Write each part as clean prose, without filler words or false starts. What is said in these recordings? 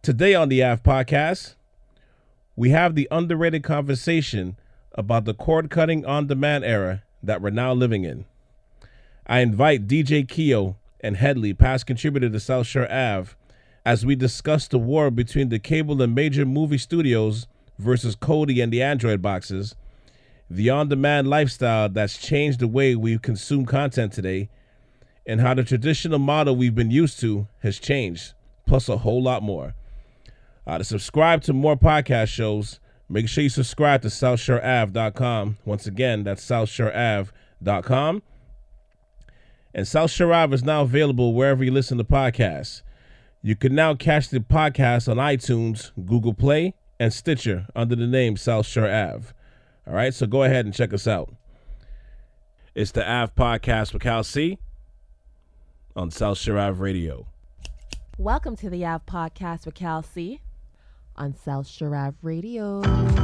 Today on the AV Podcast, we have the underrated conversation about the cord-cutting on-demand era that we're now living in. I invite DJ Keo and Headley, past contributor to South Shore AV, as we discuss the war between the cable and major movie studios versus Kodi and the Android boxes, the on-demand lifestyle that's changed the way we consume content today, and how the traditional model we've been used to has changed, plus a whole lot more. To subscribe to more podcast shows, make sure you subscribe to SouthShoreAv.com. Once again, that's SouthShoreAv.com. And South Shore Ave is now available wherever you listen to podcasts. You can now catch the podcast on iTunes, Google Play, and Stitcher under the name South Shore Ave. All right, so go ahead and check us out. It's the AV Podcast with Cal C on South Shore Ave Radio. Welcome to the AV Podcast with Cal C on South Shore Ave Radio.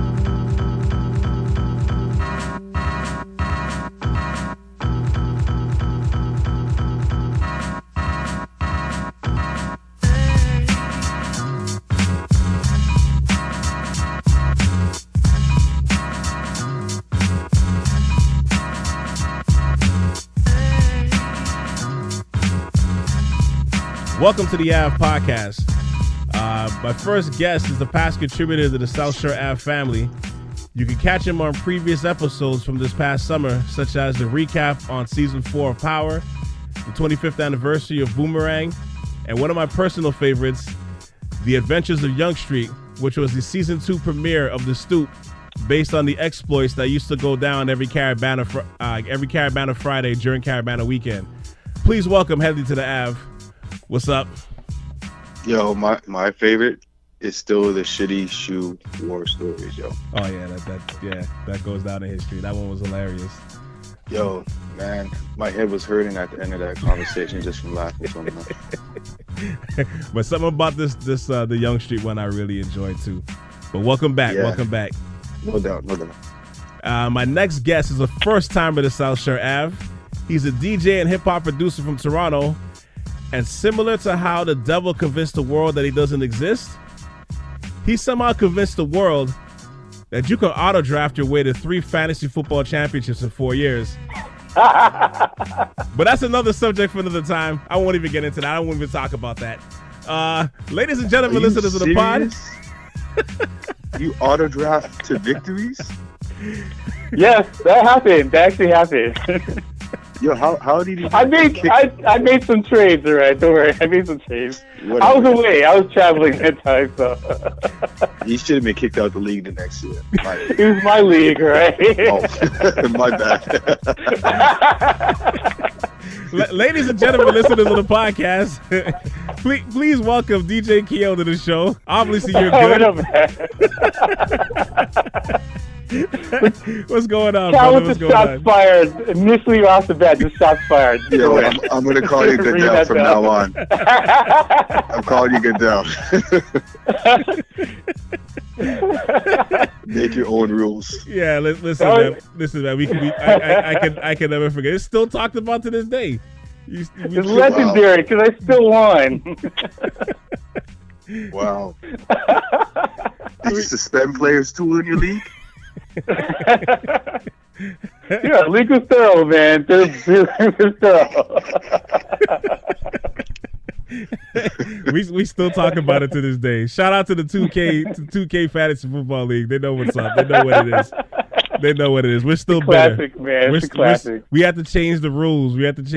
Welcome to the AV Podcast. My first guest is the past contributor to the South Shore AV family. You can catch him on previous episodes from this past summer, such as the recap on Season 4 of Power, the 25th anniversary of Boomerang, and one of my personal favorites, The Adventures of Young Street, which was the Season 2 premiere of The Stoop, based on the exploits that used to go down every Carabana Friday during Carabana weekend. Please welcome Headley to the AV. What's up? Yo, my favorite is still the shitty shoe war stories, yo. Oh yeah, that goes down in history. That one was hilarious. Yo, man, my head was hurting at the end of that conversation just from laughing so much. But something about this the Young Street one I really enjoyed too. But welcome back. No doubt. My next guest is a first timer to South Shore Ave. He's a DJ and hip hop producer from Toronto. And similar to how the devil convinced the world that he doesn't exist, he somehow convinced the world that you can auto-draft your way to 3 fantasy football championships in 4 years. But that's another subject for another time. I won't even get into that. I won't even talk about that. Ladies and gentlemen, listeners of the pod. You auto-draft to victories? Yes, that happened. That actually happened. Yo, how did you? I made some trades, all right. Don't worry, I made some trades. I was away. I was traveling that time, so. You should have been kicked out of the league the next year. It was my league, right? Oh, my bad. Ladies and gentlemen, listeners of the podcast, please welcome DJ Keo to the show. Obviously, you're good. What's going on, brother? What's going on? Fired. Initially off the bat, just shots fired. Yo, I'm going to call you Goodell from now on. I'm calling you Goodell. Make your own rules. Yeah, listen, man. I can never forget. It's still talked about to this day. It's legendary because I still won. Wow. Did you suspend players too in your league? Yeah, league was thorough, man. we still talk about it to this day. Shout out to the 2K Fantasy Football League. They know what's up. They know what it is. We're still classic, better. Man. It's a classic. We have to change the rules.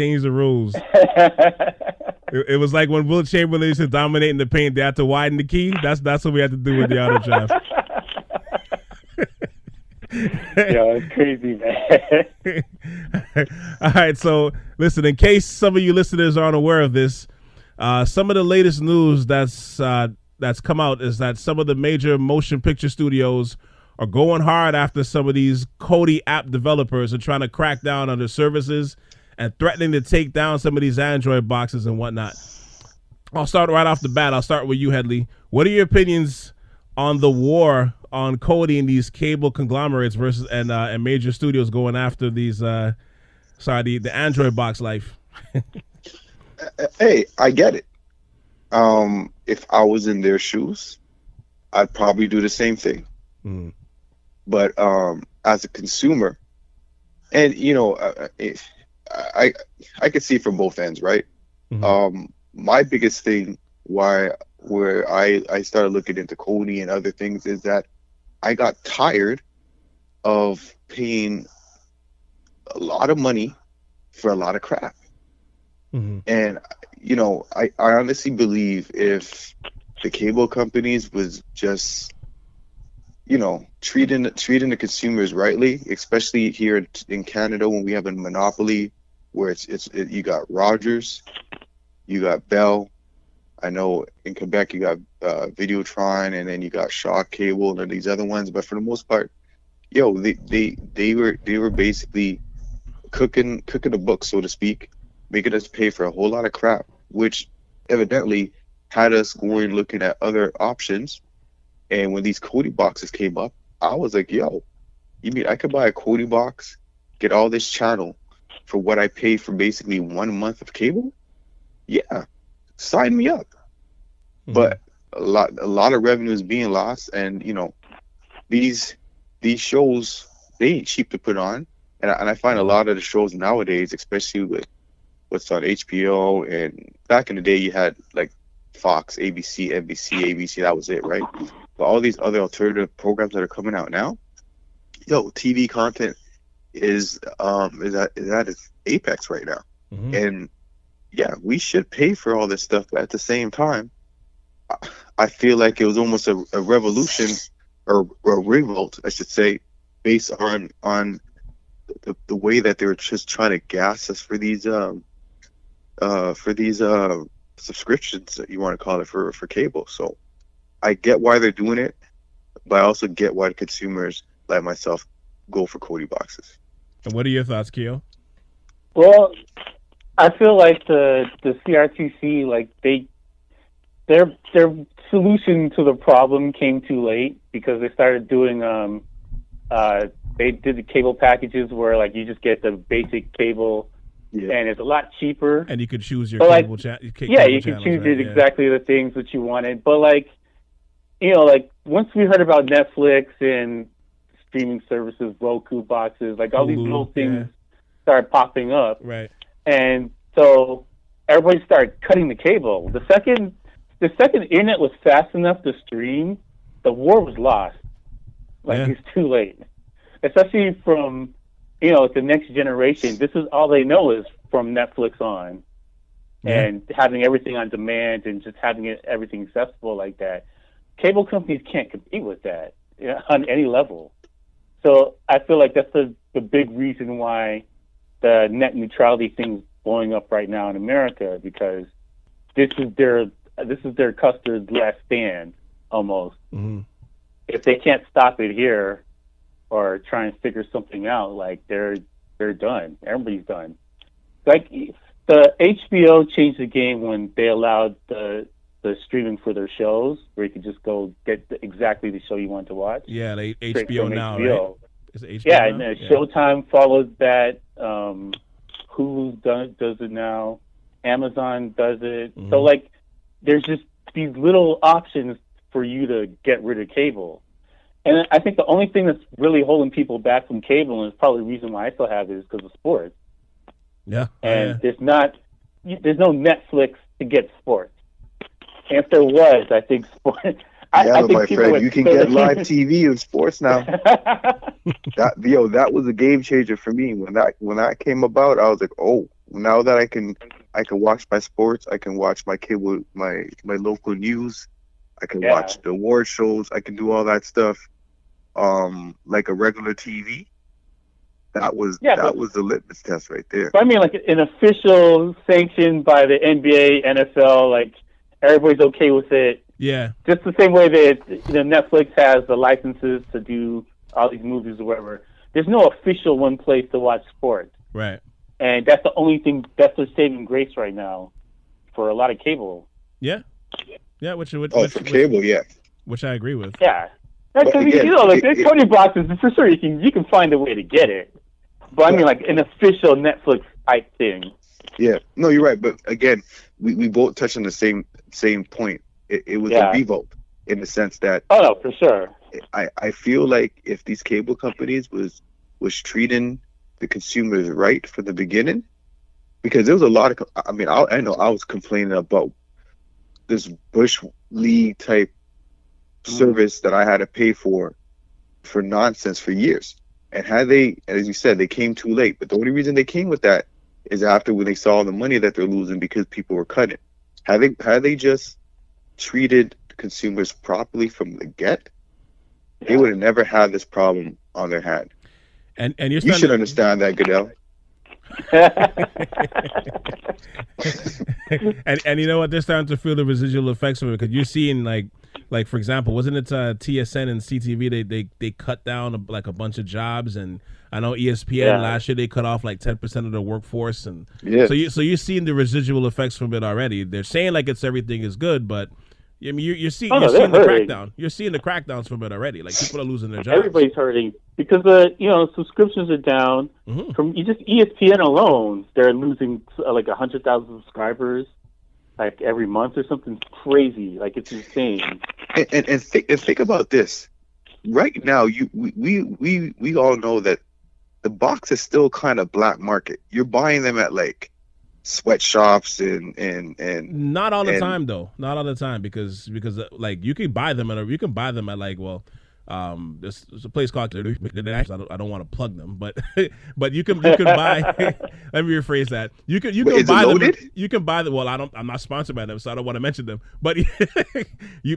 It was like when Will Chamberlain used to dominate in the paint. They had to widen the key. That's what we had to do with the auto draft. Yeah, it's crazy, man. All right, so listen, in case some of you listeners aren't aware of this, some of the latest news that's come out is that some of the major motion picture studios are going hard after some of these Kodi app developers and trying to crack down on their services and threatening to take down some of these Android boxes and whatnot. I'll start right off the bat. I'll start with you, Headley. What are your opinions on the war on Kodi and these cable conglomerates versus and major studios going after these the Android box life? Hey, I get it. If I was in their shoes, I'd probably do the same thing. Mm. But as a consumer, and I could see from both ends, right? Mhm. My biggest thing where I started looking into Kodi and other things is that I got tired of paying a lot of money for a lot of crap. Mhm. And I honestly believe if the cable companies was just treating the consumers rightly, especially here in Canada when we have a monopoly where you got Rogers, you got Bell. I know in Quebec you got Videotron, and then you got Shaw Cable and these other ones. But for the most part, they were basically cooking the book, so to speak, making us pay for a whole lot of crap, which evidently had us going looking at other options. And when these Kodi boxes came up, I was like, yo, you mean I could buy a Kodi box, get all this channel for what I paid for basically 1 month of cable? Yeah, sign me up. Mhm. But a lot of revenue is being lost, and these shows, they ain't cheap to put on. And I find a lot of the shows nowadays, especially with what's on HBO, and back in the day you had like Fox, ABC, NBC, ABC, that was it, right? But all these other alternative programs that are coming out now, TV content is at its apex right now. Mhm. And yeah, we should pay for all this stuff, but at the same time, I feel like it was almost a revolution or a revolt, I should say, based on the way that they were just trying to gas us for these subscriptions, that you want to call it, for cable. So I get why they're doing it, but I also get why the consumers like myself go for Kodi boxes. And what are your thoughts, Keo? Well, I feel like the CRTC, like their solution to the problem came too late, because they started doing they did the cable packages where like you just get the basic cable, and it's a lot cheaper. And you could choose your But, like, cable channel. You can choose exactly the things that you wanted. But like, like once we heard about Netflix and streaming services, Roku boxes, like all these Hulu, little things started popping up. Right. And so everybody started cutting the cable. The second the internet was fast enough to stream, the war was lost. Like, it's too late. Especially from, the next generation. This is all they know is from Netflix on. Yeah. And having everything on demand and just having everything accessible like that. Cable companies can't compete with that on any level. So I feel like that's the big reason why the net neutrality thing's blowing up right now in America, because this is their custard's last stand, almost. Mm-hmm. If they can't stop it here or try and figure something out, like they're done. Everybody's done. Like the HBO changed the game when they allowed the streaming for their shows, where you could just go get exactly the show you want to watch. Yeah, they Straight HBO from now, HBO. right? Is it HBO Yeah, now? and Showtime follows that. Hulu does it now. Amazon does it. Mhm. So like, there's just these little options for you to get rid of cable. And I think the only thing that's really holding people back from cable, and it's probably the reason why I still have it, is because of sports. Yeah. And there's no Netflix to get sports. And if there was, I think sports. I think my friend, you can get live TV in sports now. That was a game changer for me. When that came about, I was like, oh, now that I can watch my sports, I can watch my cable, my local news, I can watch the award shows, I can do all that stuff, like a regular TV. That was the litmus test right there. But I mean, like an official sanctioned by the NBA, NFL, like everybody's okay with it. Yeah. Just the same way that Netflix has the licenses to do all these movies or whatever. There's no official one place to watch sports. Right. And that's the only thing, that's the saving grace right now for a lot of cable. Yeah. Yeah, which cable, yeah. Which I agree with. Yeah. Because, there's Kodi boxes, for sure you can find a way to get it. But I mean, like an official Netflix type thing. Yeah, no, you're right. But again, we both touched on the same point. It was a revolt in the sense that Oh no, for sure. I feel like if these cable companies was treating the consumers right from the beginning, because there was a lot of, I mean, I know I was complaining about this Bush League type service that I had to pay for nonsense for years. And had they, as you said, they came too late. But the only reason they came with that is after when they saw the money that they're losing because people were cutting. Had they just treated consumers properly from the get, they would have never had this problem on their hand. And you should understand that, Goodell. and you know what? They're starting to feel the residual effects of it, because you're seeing like for example, wasn't it TSN and CTV? They cut down like a bunch of jobs, and I know ESPN last year they cut off like 10% of their workforce, and so you're seeing the residual effects from it already. They're saying like everything is good, but I mean you're seeing the crackdown. You're seeing the crackdowns from it already. Like people are losing their jobs. Everybody's hurting because subscriptions are down. Mm-hmm. From just ESPN alone, they're losing like 100,000 subscribers like every month or something crazy. Like it's insane. And think about this. Right now, we all know that the box is still kind of black market. You're buying them at like sweatshops and not all the time though. Not all the time because like you can buy them at like there's a place called, I don't want to plug them, but you can buy. Let me rephrase that. You can buy them. You can buy them. Well, I'm not sponsored by them, so I don't want to mention them. But you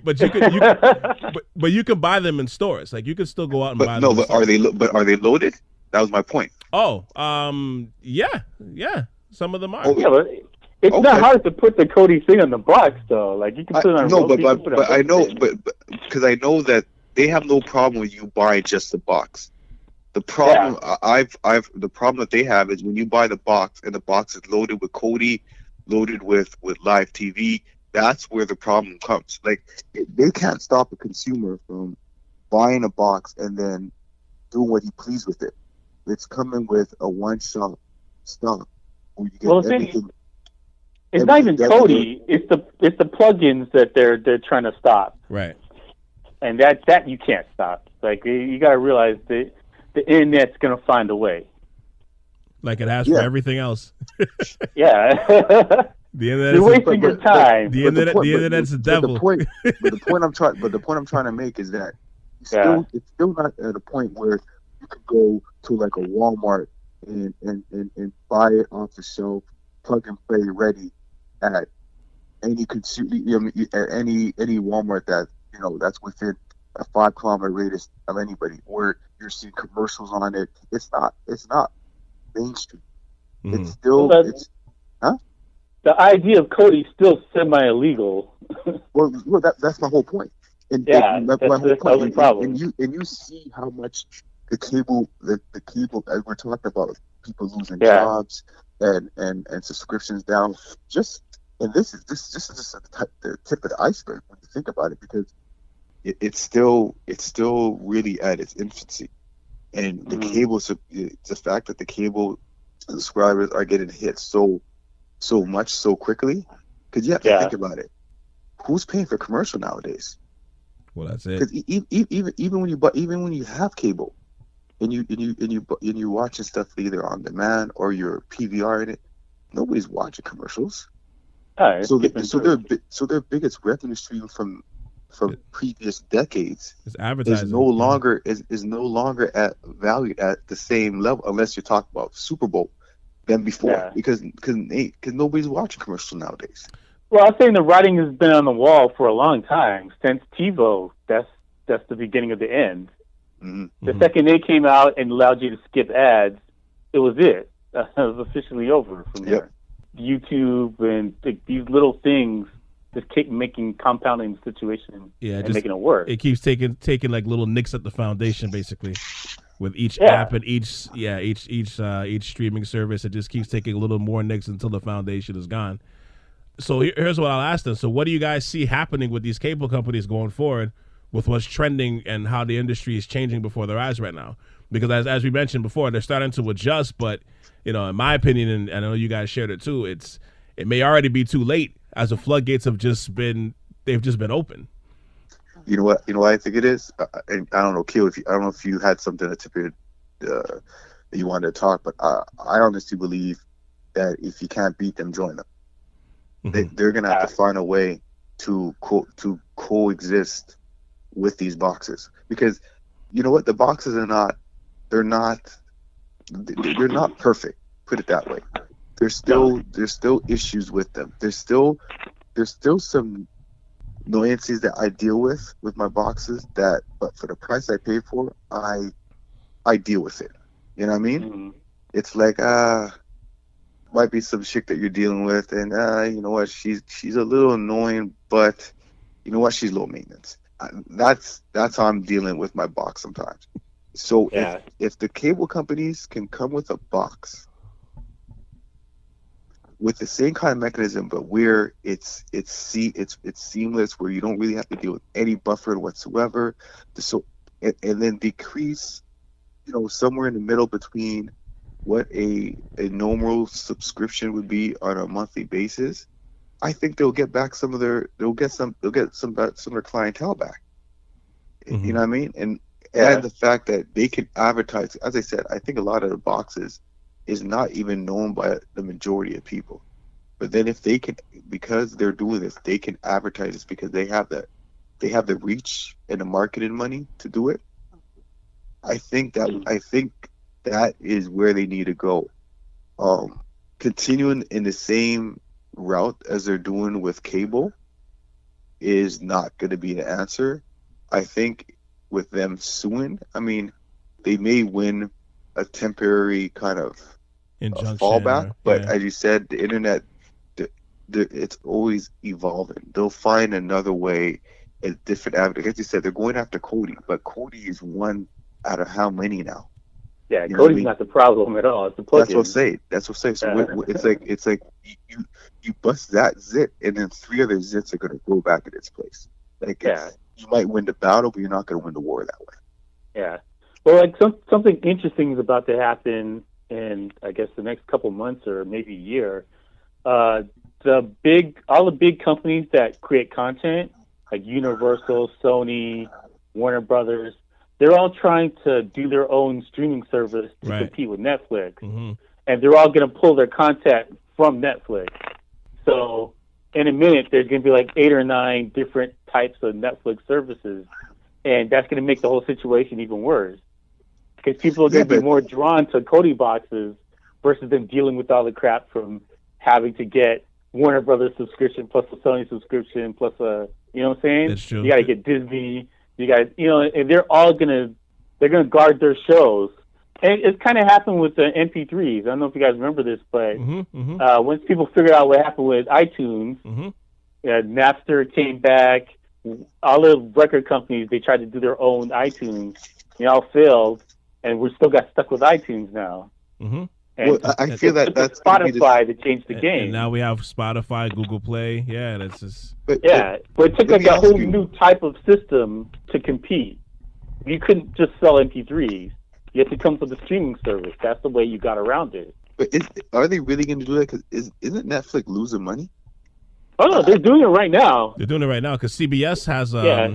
can buy them in stores. Like you can still go out and buy them. No, but are they loaded? That was my point. Oh, yeah. Some of them are. Yeah, but it's not hard to put the Cody thing on the box, though. Like you can put it on. No, but I know, but because I know that they have no problem with you buying just the box. The problem the problem that they have is when you buy the box and the box is loaded with Cody, loaded with live TV. That's where the problem comes. Like they can't stop a consumer from buying a box and then doing what he pleases with it. It's coming with a one-shot stock. Where you get everything. It's not even Cody. It's the plugins that they're trying to stop. Right. And that you can't stop. Like you got to realize that the internet's going to find a way. Like it has for everything else. Yeah. The internet You're wasting your time. The internet's the devil. But the point I'm trying to make is that it's still not at a point where you could go to like a Walmart and buy it off the shelf, plug and play ready at any at any Walmart that that's within a 5-kilometer radius of anybody, where you're seeing commercials on it. It's not mainstream. Mm-hmm. It's still the idea of Cody's still semi-illegal. well, that's my whole point. And that's my whole point. Problem. And you see how much the cable, as we're talking about, people losing jobs and subscriptions down. This is just the tip of the iceberg when you think about it, because it's still really at its infancy, and the cable, the fact that the cable subscribers are getting hit so much so quickly, because you have to think about it. Who's paying for commercial nowadays? Well, that's it. Because even when you have cable, and you're watching stuff either on demand or your PVR in it, nobody's watching commercials. So their biggest revenue stream from previous decades is advertising. Is no longer at valued at the same level, unless you're talking about Super Bowl, than before, because nobody's watching commercials nowadays. Well, I'm saying the writing has been on the wall for a long time, since TiVo. That's the beginning of the end. Mm-hmm. The second they came out and allowed you to skip ads, it was it. It was officially over from there. YouTube and these little things just keep compounding the situation and making it work. It keeps taking like little nicks at the foundation, basically, with each app and each streaming service. It just keeps taking a little more nicks until the foundation is gone. So here's what I'll ask them. So what do you guys see happening with these cable companies going forward with what's trending and how the industry is changing before their eyes right now. Because as we mentioned before, they're starting to adjust, but in my opinion, and I know you guys shared it too, it may already be too late as the floodgates have just been open. You know what I think it is? And I don't know, Keel, I don't know if you had something that that you wanted to talk, but I honestly believe that if you can't beat them, join them. Mm-hmm. They're going to have to find a way to coexist with these boxes, because you know what, the boxes are not perfect, put it that way. There's still issues with them. There's still some annoyances that I deal with my boxes, but for the price I pay for, I deal with it. You know what I mean? Mm-hmm. It's like might be some chick that you're dealing with, and you know what, she's a little annoying, but you know what, she's low maintenance. That's how I'm dealing with my box sometimes. So if the cable companies can come with a box with the same kind of mechanism, but where it's seamless, where you don't really have to deal with any buffer whatsoever, and then decrease, somewhere in the middle between what a normal subscription would be on a monthly basis, I think they'll get back some of their clientele back. Mm-hmm. You know what I mean? And the fact that they can advertise, as I said, I think a lot of the boxes is not even known by the majority of people. But then if they can, because they're doing this, they can advertise this because they have the reach and the marketing money to do it. I think that is where they need to go. Continuing in the same route as they're doing with cable is not going to be the answer. I think with them suing, they may win a temporary kind of injunction, fallback, but as you said, the internet, it's always evolving. They'll find another way, a different avenue. As you said, they're going after Cody, but Cody is one out of how many now? Yeah, Cody's not the problem at all. It's the plugin. That's what I'm saying. So it's like you bust that zit, and then 3 other zits are going to go back in its place. You might win the battle, but you're not going to win the war that way. Yeah. Well, something interesting is about to happen in, I guess, the next couple months or maybe a year. All the big companies that create content, like Universal, Sony, Warner Brothers, they're all trying to do their own streaming service to compete with Netflix. Mm-hmm. And they're all going to pull their content from Netflix. So in a minute, there's going to be like 8 or 9 different types of Netflix services. And that's going to make the whole situation even worse. Because people are going to be more drawn to Kodi boxes versus them dealing with all the crap from having to get Warner Brothers subscription plus a Sony subscription plus a, you know what I'm saying? That's true. You got to get Disney. You guys, and they're going to guard their shows. And it's kind of happened with the MP3s. I don't know if you guys remember this, but once people figured out what happened with iTunes, Napster came back. All the record companies, they tried to do their own iTunes. They all failed, and we still got stuck with iTunes now. Mm-hmm. And I feel that's Spotify that changed the game. And now we have Spotify, Google Play. Yeah, that's just. But it took like a whole new type of system to compete. You couldn't just sell MP3s. You had to come to the streaming service. That's the way you got around it. But are they really going to do that? Because isn't Netflix losing money? Oh no, they're doing it right now. They're doing it right now because CBS has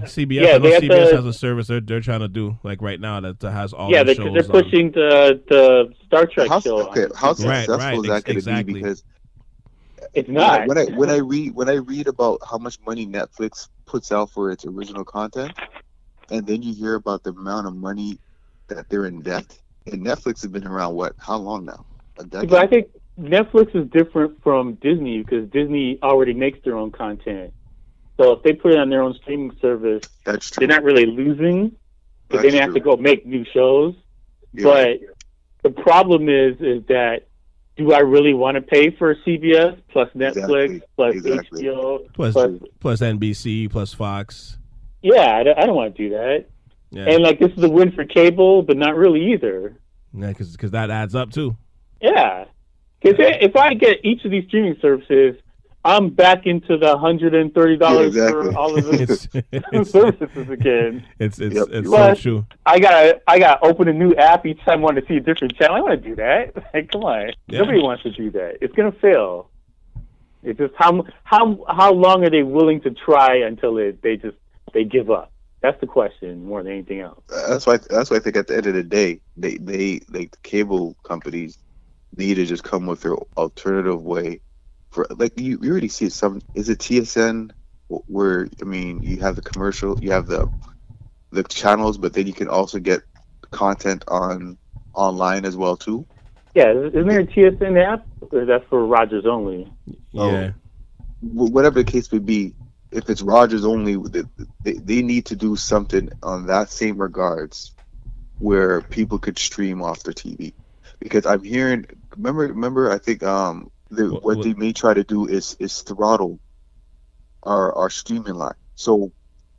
CBS has a service they're trying to do like right now that has all the shows. They're pushing the Star Trek show. Okay, how successful is that going to be? Because it's not. When I read about how much money Netflix puts out for its original content, and then you hear about the amount of money that they're in debt, and Netflix has been around how long now? A decade. But I think Netflix is different from Disney because Disney already makes their own content. So if they put it on their own streaming service, that's true. They're not really losing because they didn't have to go make new shows. Yeah. But the problem is that do I really want to pay for CBS plus Netflix plus HBO plus NBC plus Fox? Yeah, I don't want to do that. Yeah. And like this is a win for cable, but not really either. Yeah, because that adds up too. Yeah. Because if I get each of these streaming services, I'm back into the $130 exactly. for all of the services again. It's Yep. so true. I got open a new app each time I want to see a different channel. I want to do that. Like, come on, Yeah. nobody wants to do that. It's gonna fail. It's just how long are they willing to try until they give up? That's the question more than anything else. That's why I think at the end of the day, they like the cable companies need to just come with their alternative way for, like, you already see some. Is it TSN where, I mean, you have the commercial, you have the channels, but then you can also get content online as well too. Yeah, isn't there a TSN app? Or that's for Rogers only? Yeah. Whatever the case may be, if it's Rogers only, they need to do something on that same regards where people could stream off their TV. Because I'm hearing, remember, I think what they may try to do is throttle our streaming line. So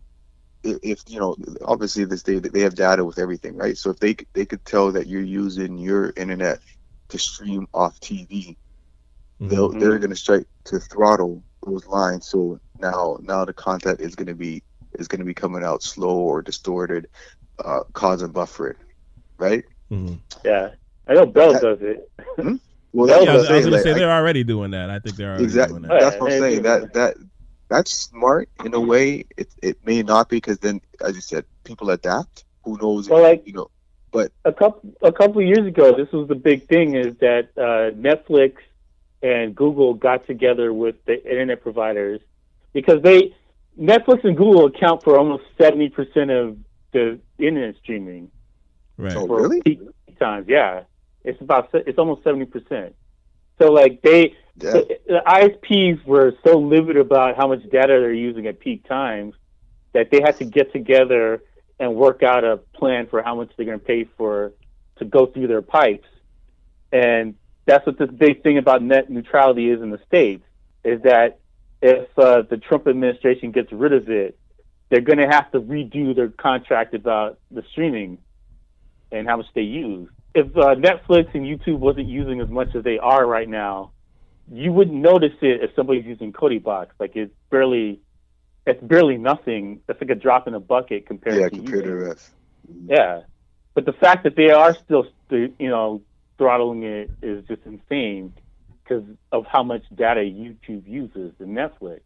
if you know, obviously they have data with everything, right? So if they could tell that you're using your internet to stream off TV, they're going to strike to throttle those lines. So now the content is going to be coming out slow or distorted, causing buffering, right? Mm-hmm. Yeah, I know Bell does it. Well, Yeah, that's I what was I'm saying. going to like, say they're already doing that. I think they're already exactly. doing that. That's what I'm saying. That's smart in a way. It may not be, because then, as you said, people adapt. Who knows? Well, like, you know, but a couple of years ago, this was the big thing: is that Netflix and Google got together with the internet providers, because Netflix and Google account for almost 70% of the internet streaming. Right. Oh, For really? peak times, yeah, it's almost 70%. So like the ISPs were so livid about how much data they're using at peak times that they had to get together and work out a plan for how much they're going to pay to go through their pipes. And that's what this big thing about net neutrality is in the States, is that if the Trump administration gets rid of it, they're going to have to redo their contract about the streaming and how much they use. If Netflix and YouTube wasn't using as much as they are right now, you wouldn't notice it if somebody's using Kodi Box. Like, it's barely nothing. That's like a drop in a bucket compared to the rest. Yeah, but the fact that they are still, throttling it is just insane because of how much data YouTube uses and Netflix.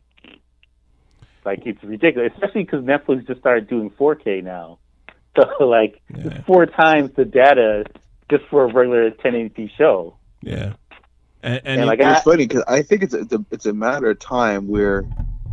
Like, it's ridiculous, especially because Netflix just started doing 4K now. So, like, it's 4 times the data just for a regular 1080p show. Yeah. And like, it's funny because I think it's a matter of time where,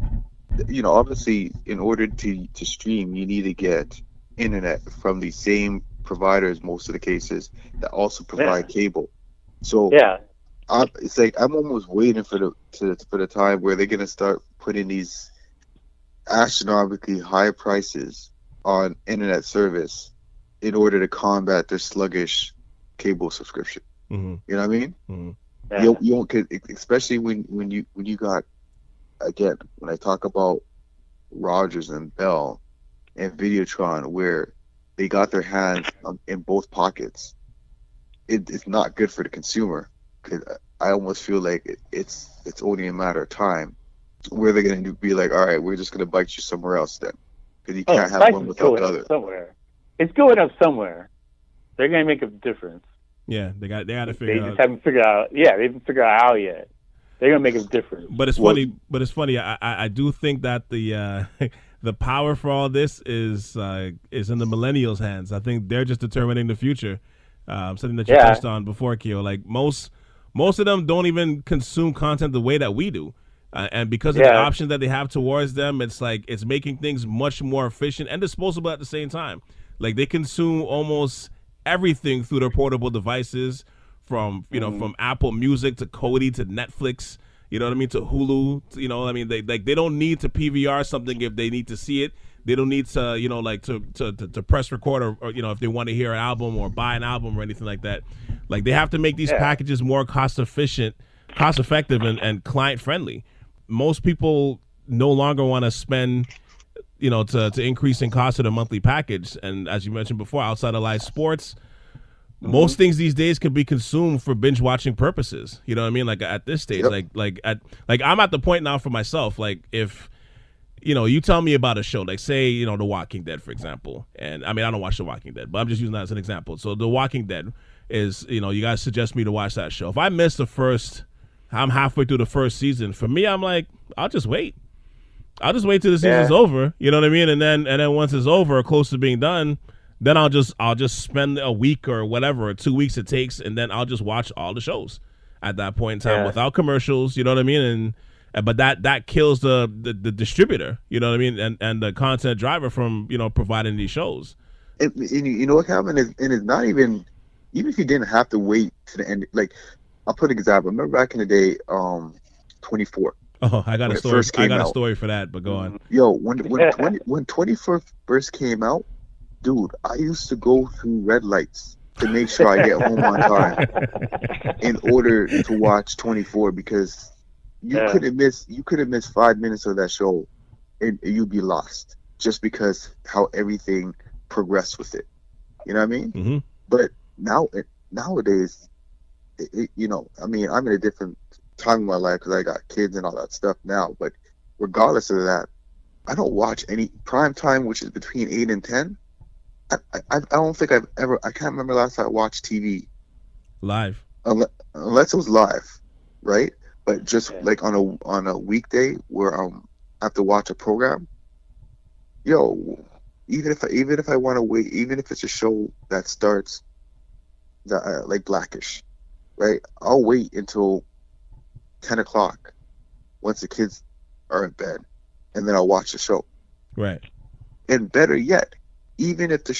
you know, obviously in order to stream, you need to get internet from the same providers, most of the cases, that also provide cable. So it's like I'm almost waiting for the time where they're gonna start putting these astronomically high prices on internet service in order to combat their sluggish cable subscription. Mm-hmm. You know what I mean? Mm-hmm. Yeah. You won't, especially when you got, again, when I talk about Rogers and Bell and Videotron, where they got their hands in both pockets, it's not good for the consumer. Cause I almost feel like it's only a matter of time where they're going to be like, all right, we're just going to bite you somewhere else then, because you can't have one without the other. Somewhere. It's going up somewhere. They're going to make a difference. Yeah, they got to figure out. They just haven't figured out. Yeah, they haven't figured out how yet. They're gonna make a difference. But it's funny. I do think that the the power for all this is in the millennials' hands. I think they're just determining the future. Something that you touched on before, Keo. Like most of them don't even consume content the way that we do, and because of the options that they have towards them, it's like it's making things much more efficient and disposable at the same time. Like they consume almost everything through their portable devices, from from Apple Music to Kodi to Netflix, you know what I mean, to Hulu, you know what I mean. They don't need to PVR something if they need to see it. They don't need to to press record or if they want to hear an album or buy an album or anything like that. Like they have to make these packages more cost effective and client friendly. Most people no longer want to spend to increase in cost of the monthly package. And as you mentioned before, outside of live sports, most things these days can be consumed for binge watching purposes. You know what I mean? Like at this stage, Yep. like I'm at the point now for myself. Like if you tell me about a show, like say The Walking Dead, for example, and I mean I don't watch The Walking Dead, but I'm just using that as an example. So The Walking Dead is you guys suggest me to watch that show. If I miss I'm halfway through the first season. For me, I'm like I'll just wait. I'll just wait till the season's over. You know what I mean? And then once it's over or close to being done, then I'll just spend a week or whatever, or 2 weeks it takes, and then I'll just watch all the shows at that point in time without commercials. You know what I mean? But that kills the distributor. You know what I mean? And the content driver from providing these shows. And you know what, Calvin, and it's not even if you didn't have to wait to the end. Like, I'll put an example. Remember back in the day, 24. Oh, I got a story. I got a story for that, but go on. Yo, when 24 first came out, dude, I used to go through red lights to make sure I get home on time in order to watch 24, because you could have missed 5 minutes of that show and you'd be lost just because how everything progressed with it. You know what I mean? Mm-hmm. But nowadays, I mean, I'm in a different time in my life because I got kids and all that stuff now. But regardless of that, I don't watch any prime time, which is between 8 and 10. I don't think I can't remember last time I watched TV live, unless it was live, right? But just like on a weekday where I have to watch a program, even if I want to wait, even if it's a show that starts like Blackish, right? I'll wait until 10 o'clock once the kids are in bed, and then I'll watch the show. Right. And better yet, even if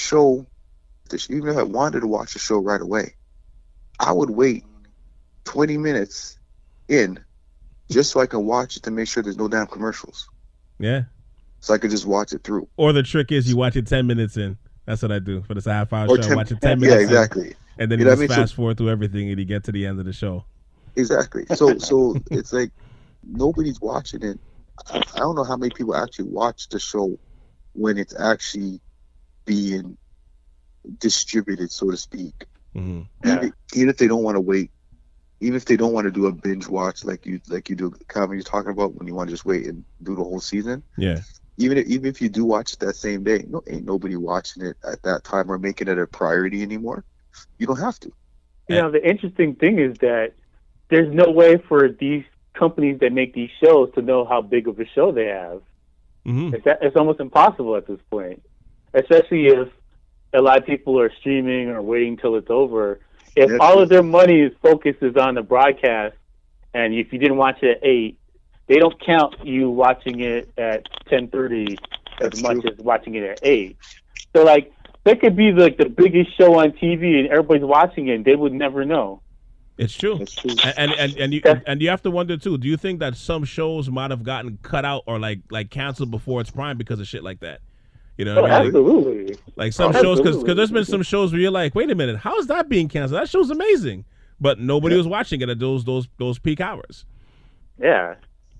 I wanted to watch the show right away, I would wait 20 minutes in just so I can watch it to make sure there's no damn commercials. Yeah. So I could just watch it through. Or the trick is you watch it 10 minutes in. That's what I do for this half-hour show. Watch it 10 minutes Yeah, exactly. in, and then you just fast forward through everything and you get to the end of the show. Exactly. So it's like nobody's watching it. I don't know how many people actually watch the show when it's actually being distributed, so to speak. Mm-hmm. Even if they don't want to wait, even if they don't want to do a binge watch like you do, Calvin, you're talking about when you want to just wait and do the whole season. Yeah. Even if you do watch it that same day, ain't nobody watching it at that time or making it a priority anymore. You don't have to. The interesting thing is that there's no way for these companies that make these shows to know how big of a show they have. Mm-hmm. It's almost impossible at this point, especially if a lot of people are streaming or waiting till it's over. If all of their money focuses on the broadcast, and if you didn't watch it at 8, they don't count you watching it at 10:30 as much as watching it at 8. So, like, that could be like the biggest show on TV, and everybody's watching it, and they would never know. It's true. It's true. And you have to wonder too. Do you think that some shows might have gotten cut out or like canceled before its prime because of shit like that? You know what I mean? Absolutely. Like some shows, because there's been some shows where you're like, wait a minute, how is that being canceled? That show's amazing, but nobody was watching it at those peak hours. Yeah.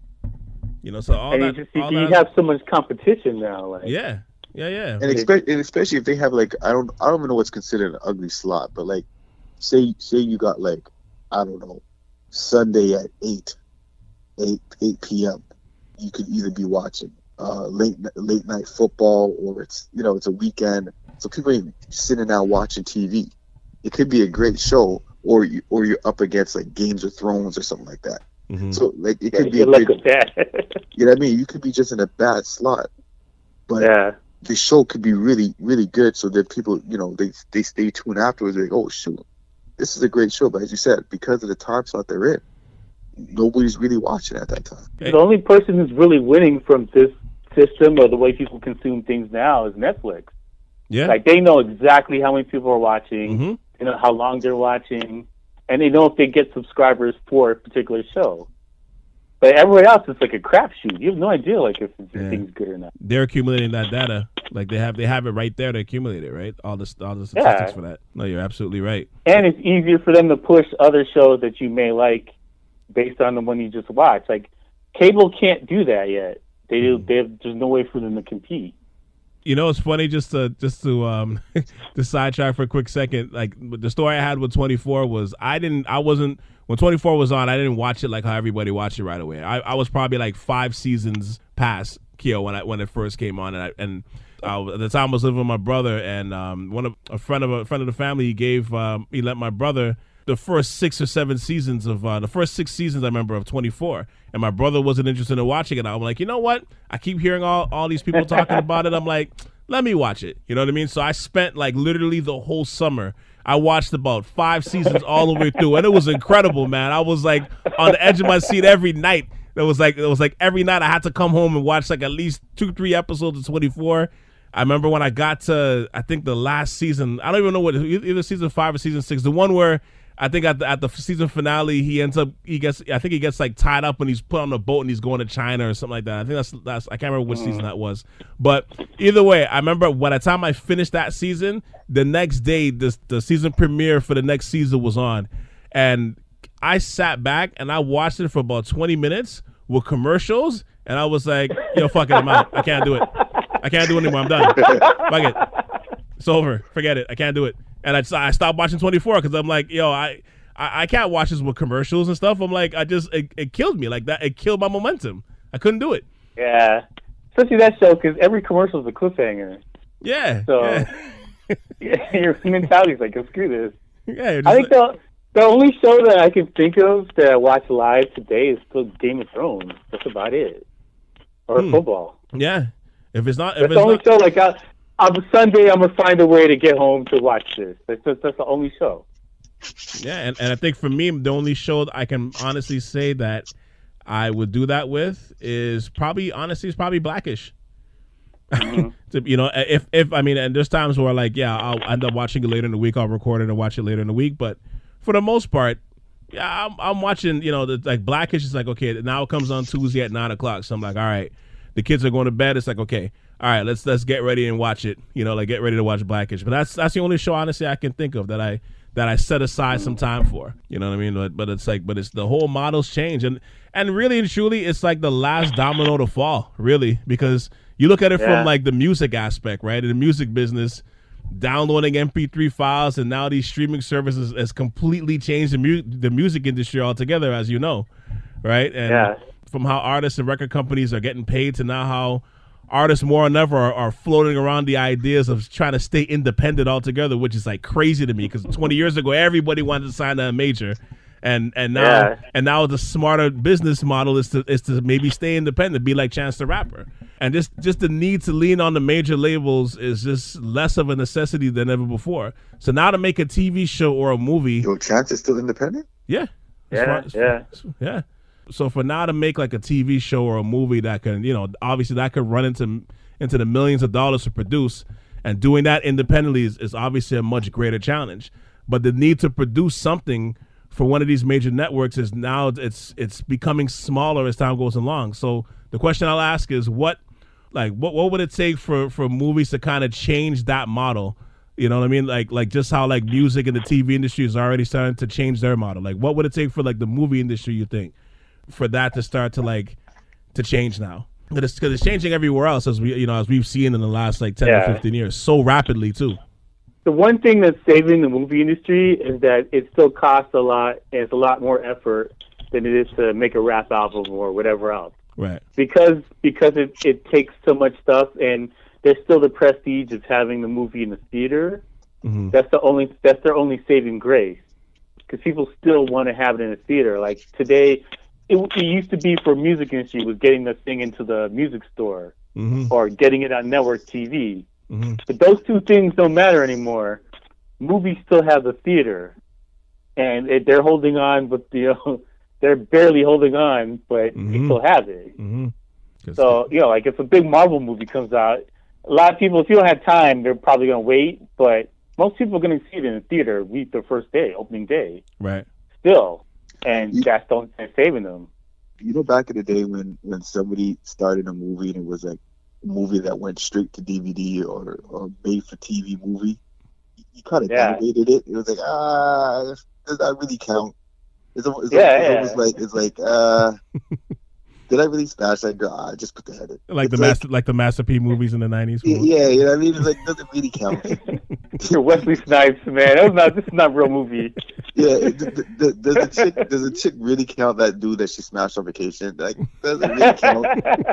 So all and that. You have so much competition now. Like. Yeah. And especially if they have like I don't even know what's considered an ugly slot, but like say you got like I don't know Sunday at 8 p.m. You could either be watching late night football or it's a weekend, so people ain't sitting down watching TV. It could be a great show, or you're up against like Games of Thrones or something like that. Mm-hmm. So like it could be a like big, that. you know what I mean? You could be just in a bad slot, but the show could be really, really good. So that people, they stay tuned afterwards. They're like, oh shoot, this is a great show. But as you said, because of the time slot they're in, nobody's really watching at that time. The only person who's really winning from this system or the way people consume things now is Netflix. Yeah. Like they know exactly how many people are watching, Mm-hmm. they know how long they're watching, and they know if they get subscribers for a particular show. But everywhere else, it's like a crapshoot. You have no idea, like, if the thing's good or not. They're accumulating that data. Like they have it right there to accumulate it, right? All the statistics for that. No, you're absolutely right. And it's easier for them to push other shows that you may like based on the one you just watched. Like cable can't do that yet. There's no way for them to compete. You know, it's funny just to to sidetrack for a quick second. Like the story I had with 24 was when 24 was on, I didn't watch it like how everybody watched it right away. I was probably like 5 seasons past Kyo when it first came on, and at the time I was living with my brother, and a friend of the family he let my brother the first 6 or 7 seasons of the first 6 seasons I remember of 24, and my brother wasn't interested in watching it. I'm like, you know what? I keep hearing all these people talking about it. I'm like, let me watch it. You know what I mean? So I spent like literally the whole summer. I watched about 5 seasons all the way through, and it was incredible, man. I was like on the edge of my seat every night. It was like every night I had to come home and watch like at least 2-3 episodes of 24. I remember when I got to, I think the last season, I don't even know what, either season 5 or season 6, the one where I think at the season finale he gets like tied up when he's put on a boat and he's going to China or something like that. I think that's I can't remember which season that was. But either way, I remember by the time I finished that season, the next day the season premiere for the next season was on, and I sat back and I watched it for about 20 minutes with commercials, and I was like, yo, fuck it, I'm out. I can't do it. I can't do it anymore. I'm done. Fuck it. It's over. Forget it. I can't do it. And I stopped watching 24 because I'm like, yo, I can't watch this with commercials and stuff. I'm like, it killed me like that. It killed my momentum. I couldn't do it. Yeah. Especially that show, because every commercial is a cliffhanger. Yeah. So your mentality is like, oh, screw this. Yeah. I think the only show that I can think of that I watch live today is still Game of Thrones. That's about it. Or football. Yeah. If it's not, that's the only show. Like on Sunday, I'm gonna find a way to get home to watch this. That's the only show. Yeah, and I think for me, the only show that I can honestly say that I would do that with is probably Blackish. Mm-hmm. You know, if I mean, and there's times where like, yeah, I'll end up watching it later in the week. I'll record it and watch it later in the week. But for the most part, yeah, I'm watching. You know, like Blackish is like, okay, now it comes on Tuesday at 9:00. So I'm like, all right, the kids are going to bed. It's like, okay, all right, let's get ready and watch it. You know, like get ready to watch Blackish. But that's the only show honestly I can think of that I set aside some time for. You know what I mean? But it's the whole model's change, and really and truly, it's like the last domino to fall, really, because you look at it from like the music aspect, right? In the music business, downloading MP3 files and now these streaming services has completely changed the music industry altogether, as you know, right? And from how artists and record companies are getting paid to now how artists more than ever are floating around the ideas of trying to stay independent altogether, which is like crazy to me because 20 years ago everybody wanted to sign to a major, and now the smarter business model is to maybe stay independent, be like Chance the Rapper, and just the need to lean on the major labels is just less of a necessity than ever before. So now to make a TV show or a movie, Chance is still independent. Yeah. So for now to make like a TV show or a movie that can, you know, obviously that could run into the millions of dollars to produce, and doing that independently is obviously a much greater challenge. But the need to produce something for one of these major networks is now it's becoming smaller as time goes along. So the question I'll ask is what would it take for movies to kind of change that model? You know what I mean? Like just how like music and the TV industry is already starting to change their model. Like what would it take for like the movie industry, you think, for that to start to change now? Because it's changing everywhere else, as we've seen in the last like 10 to 15 years, so rapidly too. The one thing that's saving the movie industry is that it still costs a lot, and it's a lot more effort than it is to make a rap album or whatever else. Right. Because it takes so much stuff, and there's still the prestige of having the movie in the theater. Mm-hmm. That's their only saving grace. Because people still want to have it in the theater. Like today, it used to be for music industry was getting the thing into the music store, mm-hmm. or getting it on network TV. Mm-hmm. But those two things don't matter anymore. Movies still have the theater, and they're holding on, but they're barely holding on, but mm-hmm. they still have it. Mm-hmm. So like if a big Marvel movie comes out, a lot of people, if you don't have time, they're probably going to wait. But most people are going to see it in the theater the first day, opening day. Right. Still, and that's the only thing saving them. You know, back in the day when somebody started a movie and it was like movie that went straight to DVD or made for TV movie, you kind of elevated it. It was like, does that really count? It's almost like did I really smash that girl? I just put the head in. Like It's the Master P movies in the 90s. Yeah, you know what I mean? It's like, doesn't really count. Wesley Snipes, man. This is not a real movie. Yeah, does a chick really count that dude that she smashed on vacation? Like, doesn't really count.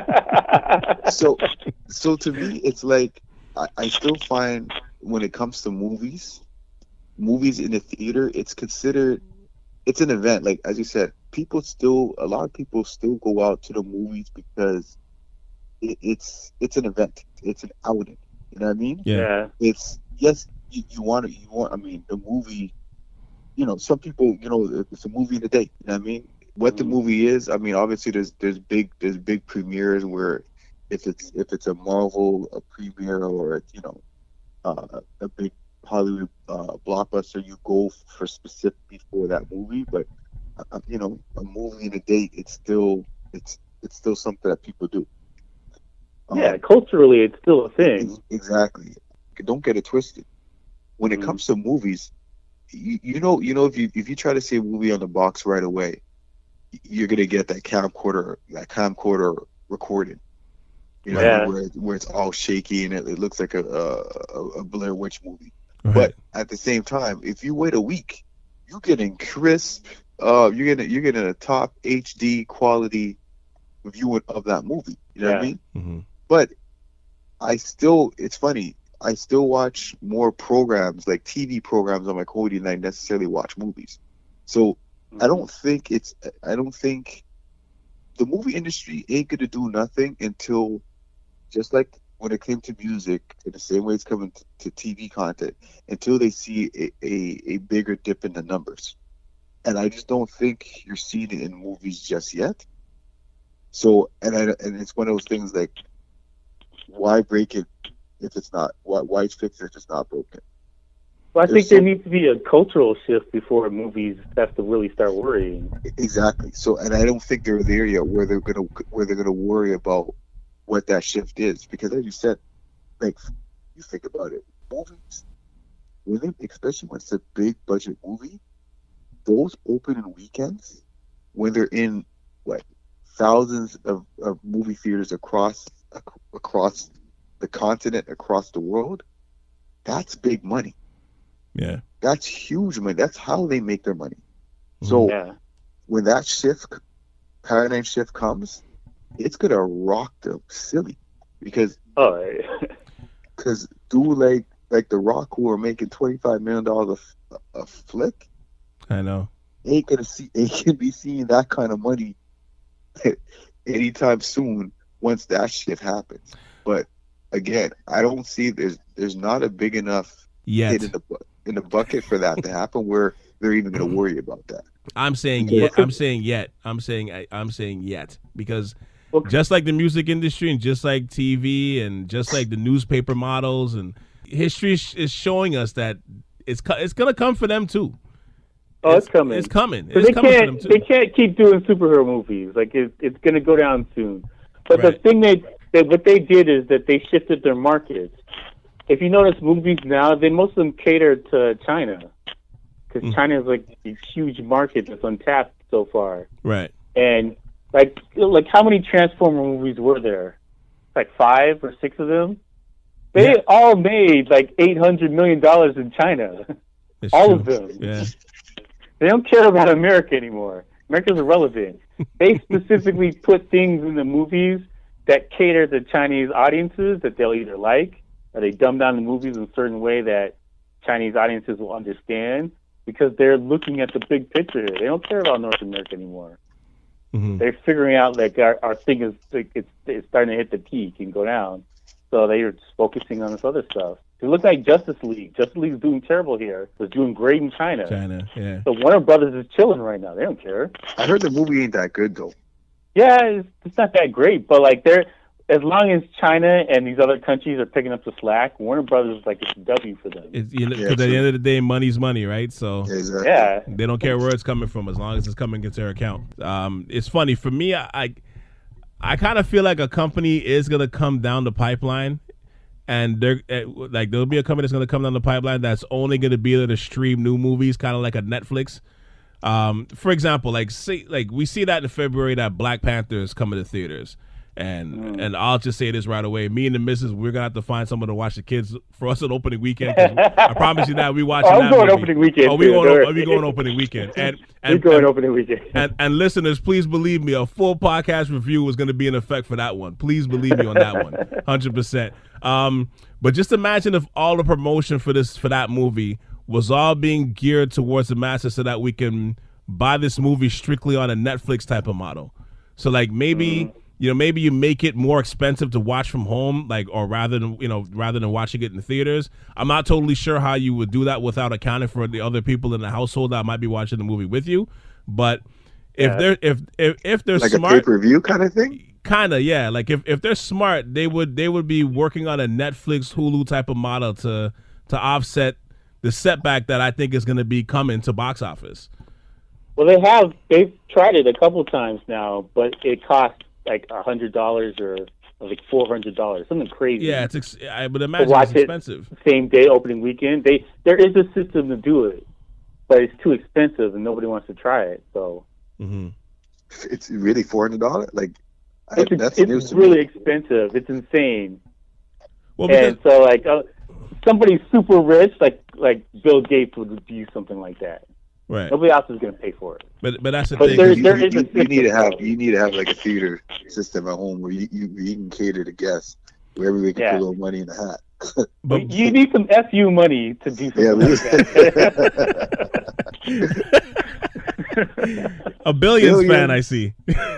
So to me, it's like I still find when it comes to movies in the theater, it's an event. Like as you said, a lot of people still go out to the movies because it's an event. It's an outing. You know what I mean? Yeah. It's you want. I mean, the movie. You know, some people, it's a movie in a day. You know what I mean? What the movie is, I mean, obviously there's big premieres where if it's a Marvel premiere or a big Hollywood blockbuster, you go for specifically for that movie. But a movie in a day, it's still something that people do. Yeah, culturally, it's still a thing. Exactly. Don't get it twisted. When it comes to movies. If you try to see a movie on the box right away, you're gonna get that camcorder recorded. Where it's all shaky and it looks like a Blair Witch movie. Right. But at the same time, if you wait a week, you're getting crisp. You're getting a top HD quality viewing of that movie. You know what I mean? Mm-hmm. But it's funny. I still watch more programs like TV programs on my Kodi than I necessarily watch movies. So I don't think the movie industry ain't gonna do nothing until, just like when it came to music, in the same way it's coming to TV content, until they see a bigger dip in the numbers. And I just don't think you're seeing it in movies just yet. So and it's one of those things like, why break it? If it's not, why fix it if it's not broken? Well, I think there needs to be a cultural shift before movies have to really start worrying. Exactly. So, and I don't think they're there yet where they're gonna worry about what that shift is, because as you said, like, you think about it, movies, especially when it's a big budget movie, those opening weekends when they're in thousands of movie theaters across the continent, across the world, that's big money. Yeah. That's huge money. That's how they make their money. So when that paradigm shift comes, it's going to rock them silly. Because dude like The Rock, who are making $25 million a flick, I know, ain't going to be seeing that kind of money anytime soon once that shit happens. But again, I don't see there's not a big enough hit in the bucket for that to happen where they're even going to worry about that. I'm saying yet. I'm saying yet because just like the music industry and just like TV and just like the newspaper models, and history is showing us that it's going to come for them too. Oh, it's coming. It's coming. But It's coming for them too. They can't keep doing superhero movies. Like it's going to go down soon. But Right. the thing what they did is that they shifted their markets. If you notice, movies now, most of them cater to China, because China is like a huge market that's untapped so far. Right. And like how many Transformer movies were there? Like 5 or 6 of them. They all made like $800 million in China. It's all true. of them. Yeah. They don't care about America anymore. America's irrelevant. They specifically put things in the movies that cater to Chinese audiences that they'll either like, or they dumb down the movies in a certain way that Chinese audiences will understand, because they're looking at the big picture. They don't care about North America anymore. Mm-hmm. They're figuring out like our thing is like, it's starting to hit the peak and go down. So they're just focusing on this other stuff. It looks like Justice League. Justice League is doing terrible here. It's doing great in China. Yeah. So Warner Brothers is chilling right now. They don't care. I heard the movie ain't that good though. Yeah, it's not that great, but like as long as China and these other countries are picking up the slack, Warner Brothers is like it's a W for them. Because at the end of the day, money's money, right? So Exactly. Yeah. they don't care where it's coming from as long as it's coming into their account. It's funny for me. I kind of feel like a company is gonna come down the pipeline, and there'll be a company that's gonna come down the pipeline that's only gonna be able to stream new movies, kind of like a Netflix, For example, like we see that in February that Black Panther is coming to theaters. And I'll just say this right away. Me and the missus, we're gonna have to find someone to watch the kids for us on opening weekend. I promise you that we watching that movie. Opening weekend. We going opening weekend. Opening weekend. And listeners, please believe me, a full podcast review is going to be in effect for that one. Please believe me on that one, 100%. But just imagine if all the promotion for that movie was all being geared towards the masses, so that we can buy this movie strictly on a Netflix type of model. So like maybe. Maybe you make it more expensive to watch from home, or rather than watching it in the theaters. I'm not totally sure how you would do that without accounting for the other people in the household that might be watching the movie with you. But if they're like smart, a pay-per-view kind of thing, kind of, yeah. Like if they're smart, they would be working on a Netflix, Hulu type of model to offset the setback that I think is going to be coming to box office. Well, they've tried it a couple times now, but it costs like $100 or like $400, something crazy. Yeah, I would imagine it's expensive. Same day opening weekend. There is a system to do it, but it's too expensive and nobody wants to try it. So it's really $400. Like it's really expensive. It's insane. Well, and so somebody super rich like Bill Gates would do something like that. Right. Nobody else is going to pay for it. But that's the thing. You need to have like a theater system at home where you can cater to guests, where everybody can put a little money in the hat. But you need some FU money to do something like that. A Billions fan, I see.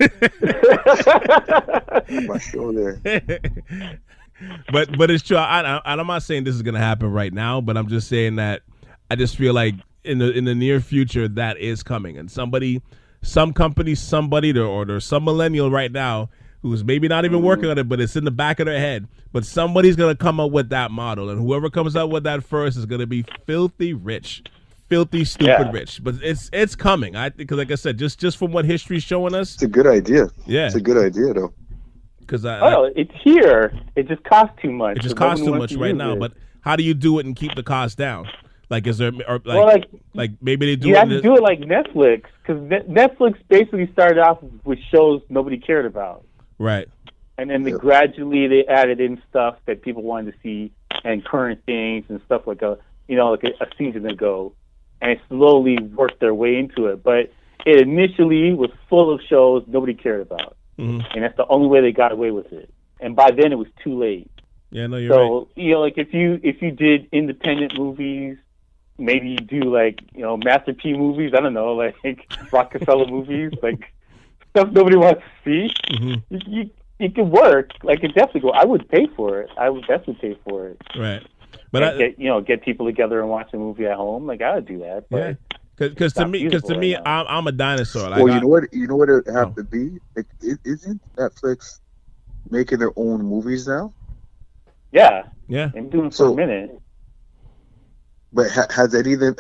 My show there. But it's true. I'm not saying this is going to happen right now, but I'm just saying that I just feel like in the near future that is coming, and some company, or there's some millennial right now who's maybe not even working on it, but it's in the back of their head. But somebody's gonna come up with that model, and whoever comes up with that first is gonna be filthy rich, filthy stupid rich. But it's coming. I think, because like I said, just from what history's showing us, it's a good idea. Yeah, it's a good idea though. Because it's here. It just costs too much. It just costs too much right now. But how do you do it and keep the cost down? Like, is there like maybe they do? You have to do it like Netflix, because Netflix basically started off with shows nobody cared about, right? And then gradually they added in stuff that people wanted to see and current things and stuff like a season ago, and it slowly worked their way into it. But it initially was full of shows nobody cared about, and that's the only way they got away with it. And by then it was too late. Yeah, no, you're right. So like if you did independent movies. Maybe you do Master P movies. I don't know, like Rockefeller movies, like stuff nobody wants to see. It could work. Like it definitely go. I would pay for it. I would definitely pay for it. Right, but get people together and watch a movie at home. Like I would do that. But because to me, I'm a dinosaur. Well, you know what it have to be. Like, isn't Netflix making their own movies now? Yeah. I'm doing it for a minute. But has there been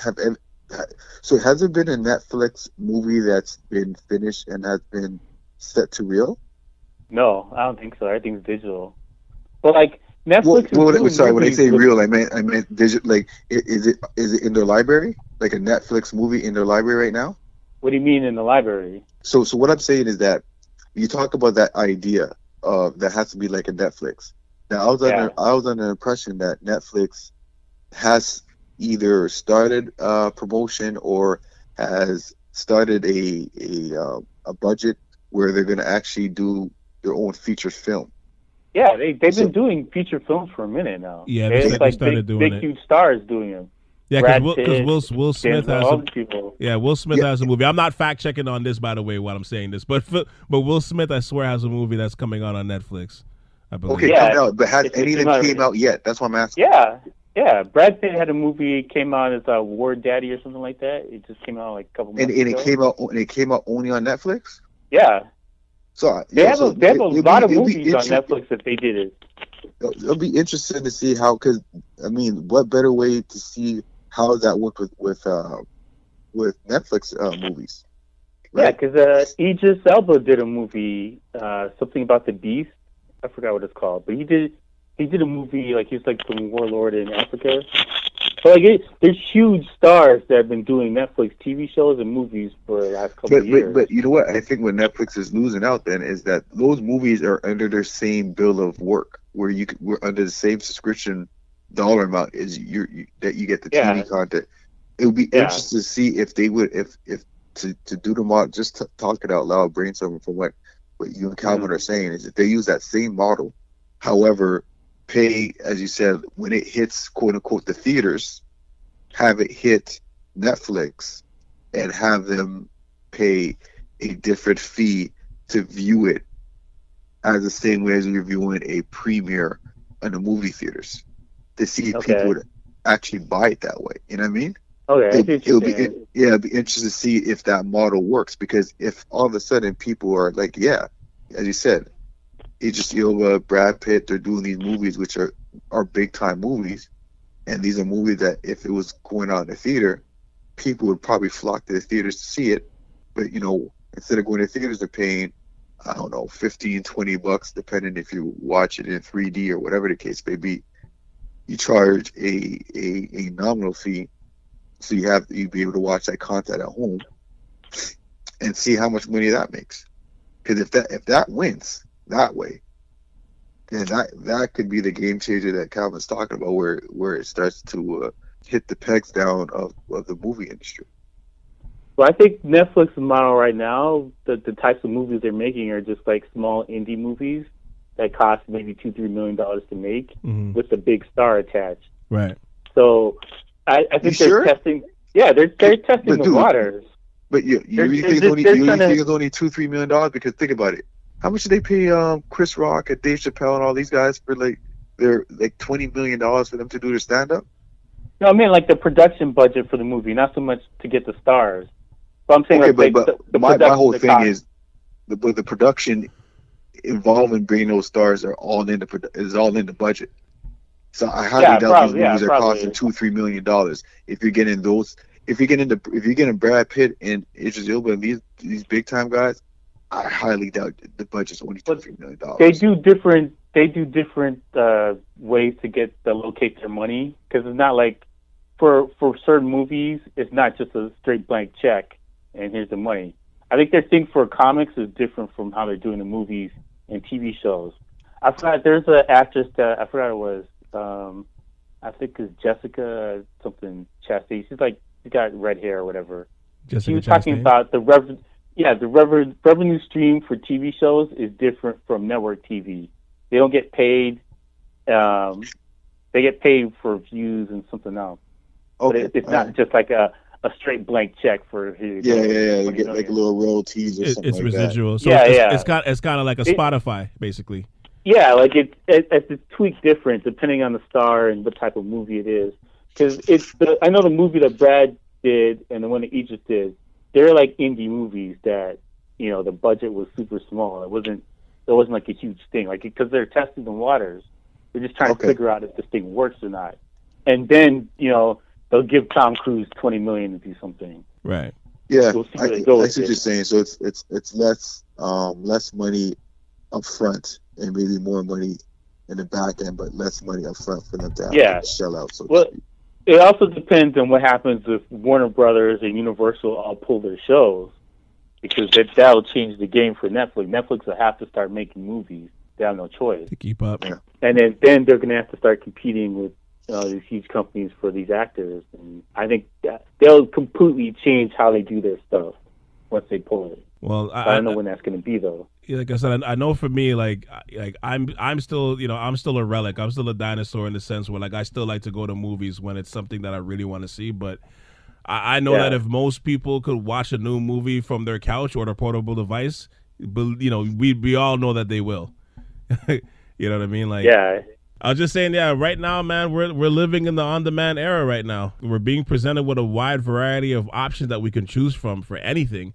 a Netflix movie that's been finished and has been set to reel? No, I don't think so. Everything's digital. But like Netflix. Sorry, when I say real, I meant digital. Like, is it in their library? Like a Netflix movie in their library right now? What do you mean in the library? So what I'm saying is that you talk about that idea of that has to be like a Netflix. Now I was under the impression that Netflix has either started promotion or has started a budget where they're going to actually do their own feature film. Yeah, they've been doing feature films for a minute now. Yeah, they started doing big huge stars doing them. Yeah, because Will Smith has Will Smith has a movie. I'm not fact checking on this, by the way, while I'm saying this, but Will Smith, I swear, has a movie that's coming out on Netflix, I believe. Okay, coming out, but has any of them came out yet? That's what I'm asking. Yeah, Brad Pitt had a movie, came out as War Daddy or something like that. It just came out like a couple months ago. And it came out only on Netflix? Yeah. So they have a lot of movies on Netflix if they did it. It'll be interesting to see how, because I mean, what better way to see how that worked with Netflix movies? Right? Yeah, because Idris Elba did a movie, something about the Beast. I forgot what it's called, but he did a movie, like he was like some warlord in Africa, So like, there's huge stars that have been doing Netflix TV shows and movies for the last couple of years. But you know what? I think what Netflix is losing out then is that those movies are under their same bill of work, where we're under the same subscription dollar amount as that you get the TV content. It would be interesting to see if they would if to do the model. Just talk it out loud, brainstorming from what you and Calvin are saying is that they use that same model, however, pay, as you said, when it hits quote unquote the theaters, have it hit Netflix and have them pay a different fee to view it as the same way as you're viewing a premiere in the movie theaters, to see if people would actually buy it that way. You know what I mean? Okay, it'll be interesting to see if that model works, because if all of a sudden people are like, yeah, as you said, Brad Pitt, they're doing these movies which are big time movies, and these are movies that if it was going out in the theater, people would probably flock to the theaters to see it. But instead of going to theaters, they're paying, I don't know, $15-$20, depending if you watch it in 3D or whatever the case may be. You charge a nominal fee, so you'd be able to watch that content at home and see how much money that makes. Because if that wins that way, then that could be the game changer that Calvin's talking about, where it starts to hit the pegs down of the movie industry. Well, I think Netflix's model right now, the types of movies they're making are just like small indie movies that cost maybe $2-3 million to make, with a big star attached. Right. So I think they're testing. Yeah, they're testing the waters. But you really think it's only $2-3 million? Because think about it. How much did they pay Chris Rock and Dave Chappelle and all these guys for their $20 million for them to do their stand up? No, I mean like the production budget for the movie, not so much to get the stars. But I'm saying my whole thing is the production involving bringing those stars are all in the budget. So I highly doubt these movies are costing $2-3 million. If you're getting Brad Pitt and Idris Elba and these big time guys, I highly doubt the budget's only $2-3 million. They do different ways to locate their money, because it's not like for certain movies, it's not just a straight blank check and here's the money. I think their thing for comics is different from how they're doing the movies and TV shows. I forgot, there's an actress that I forgot it was. I think it's Jessica something Chastain. She's got red hair or whatever. She was talking about the revenue stream for TV shows is different from network TV. They don't get paid. They get paid for views and something else. Okay. But it's not just like a straight blank check for here. You get like little royalties or something. It's residual. That. So it's kind of like a Spotify, basically. Yeah, like it's tweaked different depending on the star and what type of movie it is. Because I know the movie that Brad did and the one that Idris did, they're like indie movies that the budget was super small. It wasn't like a huge thing, like because they're testing the waters. They're just trying to figure out if this thing works or not, and then they'll give Tom Cruise $20 million to do something. Right. Yeah, we'll I see what you're saying. So it's less money up front and maybe more money in the back end, but less money up front for them to have to shell out. So it also depends on what happens if Warner Brothers and Universal all pull their shows, because that'll change the game for Netflix. Netflix will have to start making movies. They have no choice to keep up. Yeah. And then they're going to have to start competing with these huge companies for these actors. And I think that they'll completely change how they do their stuff once they pull it. Well, I don't know when that's going to be, though. Like I said, I know for me, like I'm still, I'm still a relic. I'm still a dinosaur in the sense where I still like to go to movies when it's something that I really want to see. But I know that if most people could watch a new movie from their couch or their portable device, we all know that they will. You know what I mean? I was just saying, right now, man, we're living in the on-demand era right now. We're being presented with a wide variety of options that we can choose from for anything.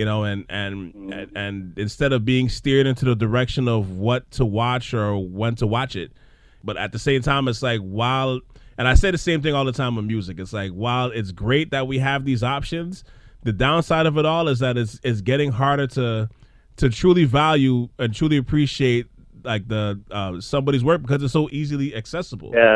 And instead of being steered into the direction of what to watch or when to watch it, but at the same time, it's like and I say the same thing all the time with music. It's like, while it's great that we have these options, the downside of it all is that it's getting harder to truly value and truly appreciate like the somebody's work, because it's so easily accessible. Yeah.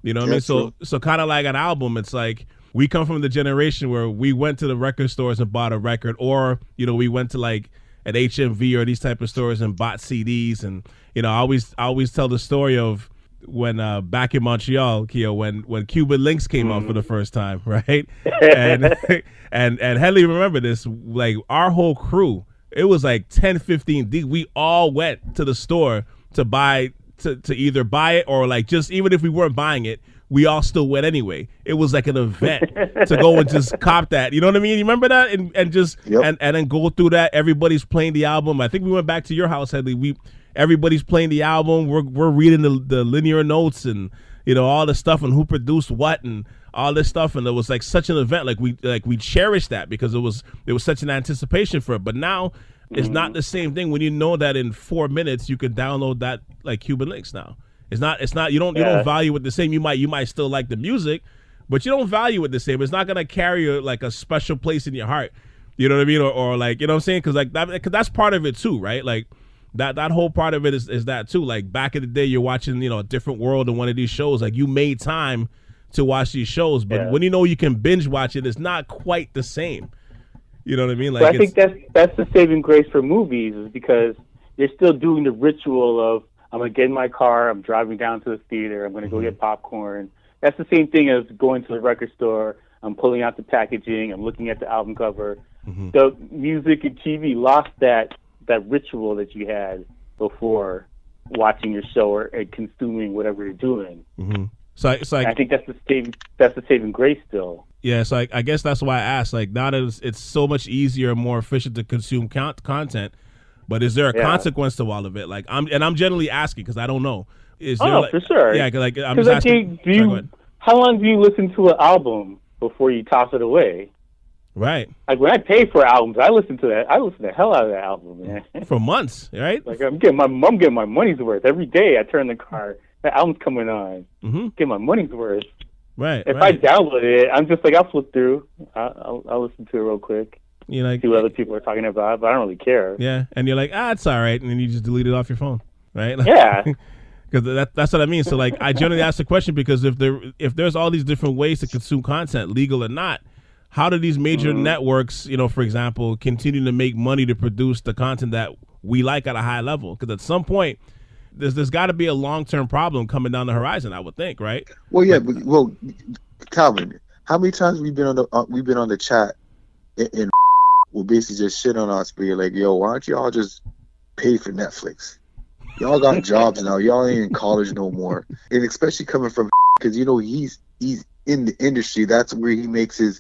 You know what I mean? So kind of like an album, it's like we come from the generation where we went to the record stores and bought a record, or, you know, we went to like at HMV or these type of stores and bought CDs. And, you know, I always tell the story of when back in Montreal, Keo, when Cuban Links came out for the first time, right? and and Headley, remember this, like our whole crew, it was like 10, 15 deep. We all went to the store to buy to either buy it or like just even if we weren't buying it, we all still went anyway. It was like an event to go and just cop that. You know what I mean? You remember that? And just and then go through that. Everybody's playing the album. I think we went back to your house, Headley. Everybody's playing the album. We're reading the linear notes and, you know, all the stuff and who produced what and all this stuff. And it was like such an event. Like we cherished that because it was such an anticipation for it. But now it's not the same thing when you know that in 4 minutes you can download that like Cuban Links now. It's not you don't value it the same. You might still like the music, but you don't value it the same. It's not gonna carry like a special place in your heart. You know what I mean? Or like, you know what I'm saying? Because like cause that's part of it too, right? Like that whole part of it is that too. Like back in the day, you're watching, you know, a different world in one of these shows. Like you made time to watch these shows, but when you know you can binge watch it, it's not quite the same. You know what I mean? Like I think that's the saving grace for movies, is because you're still doing the ritual of, I'm going to get in my car, I'm driving down to the theater, I'm going to go get popcorn. That's the same thing as going to the record store. I'm pulling out the packaging, I'm looking at the album cover. The music and TV lost that ritual that you had before watching your show or consuming whatever you're doing. So I think that's the saving grace still. Yeah, so I guess that's why I asked. Like now that it's so much easier and more efficient to consume content, but is there a consequence to all of it? Like I'm generally asking because I don't know. Is there for sure. Yeah, like I'm just asking. How long do you listen to an album before you toss it away? Right. Like when I pay for albums, I listen to the hell out of that album, man. For months, right? Like I'm getting my money's worth every day. I turn the car, the album's coming on. Get my money's worth. Right. If I download it, I'm just like, I'll flip through. I'll listen to it real quick. You like see what other people are talking about, but I don't really care. Yeah, and you're like, it's all right, and then you just delete it off your phone, right? Like, yeah. Because that's what I mean. So like, I generally ask the question because if there's all these different ways to consume content, legal or not, how do these major networks, you know, for example, continue to make money to produce the content that we like at a high level? Because at some point, there's got to be a long-term problem coming down the horizon, I would think, right? Well, yeah, but Calvin, how many times we've been on the chat and will basically just shit on us, but you're like, yo, why don't y'all just pay for Netflix? Y'all got jobs now. Y'all ain't in college no more. And especially coming from, because you know he's in the industry. That's where he makes his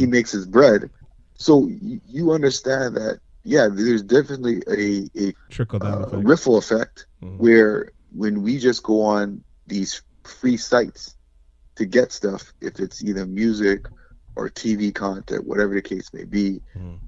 bread. So you understand that, yeah, there's definitely a trickle down effect. Ripple effect where when we just go on these free sites to get stuff, if it's either music or TV content, whatever the case may be,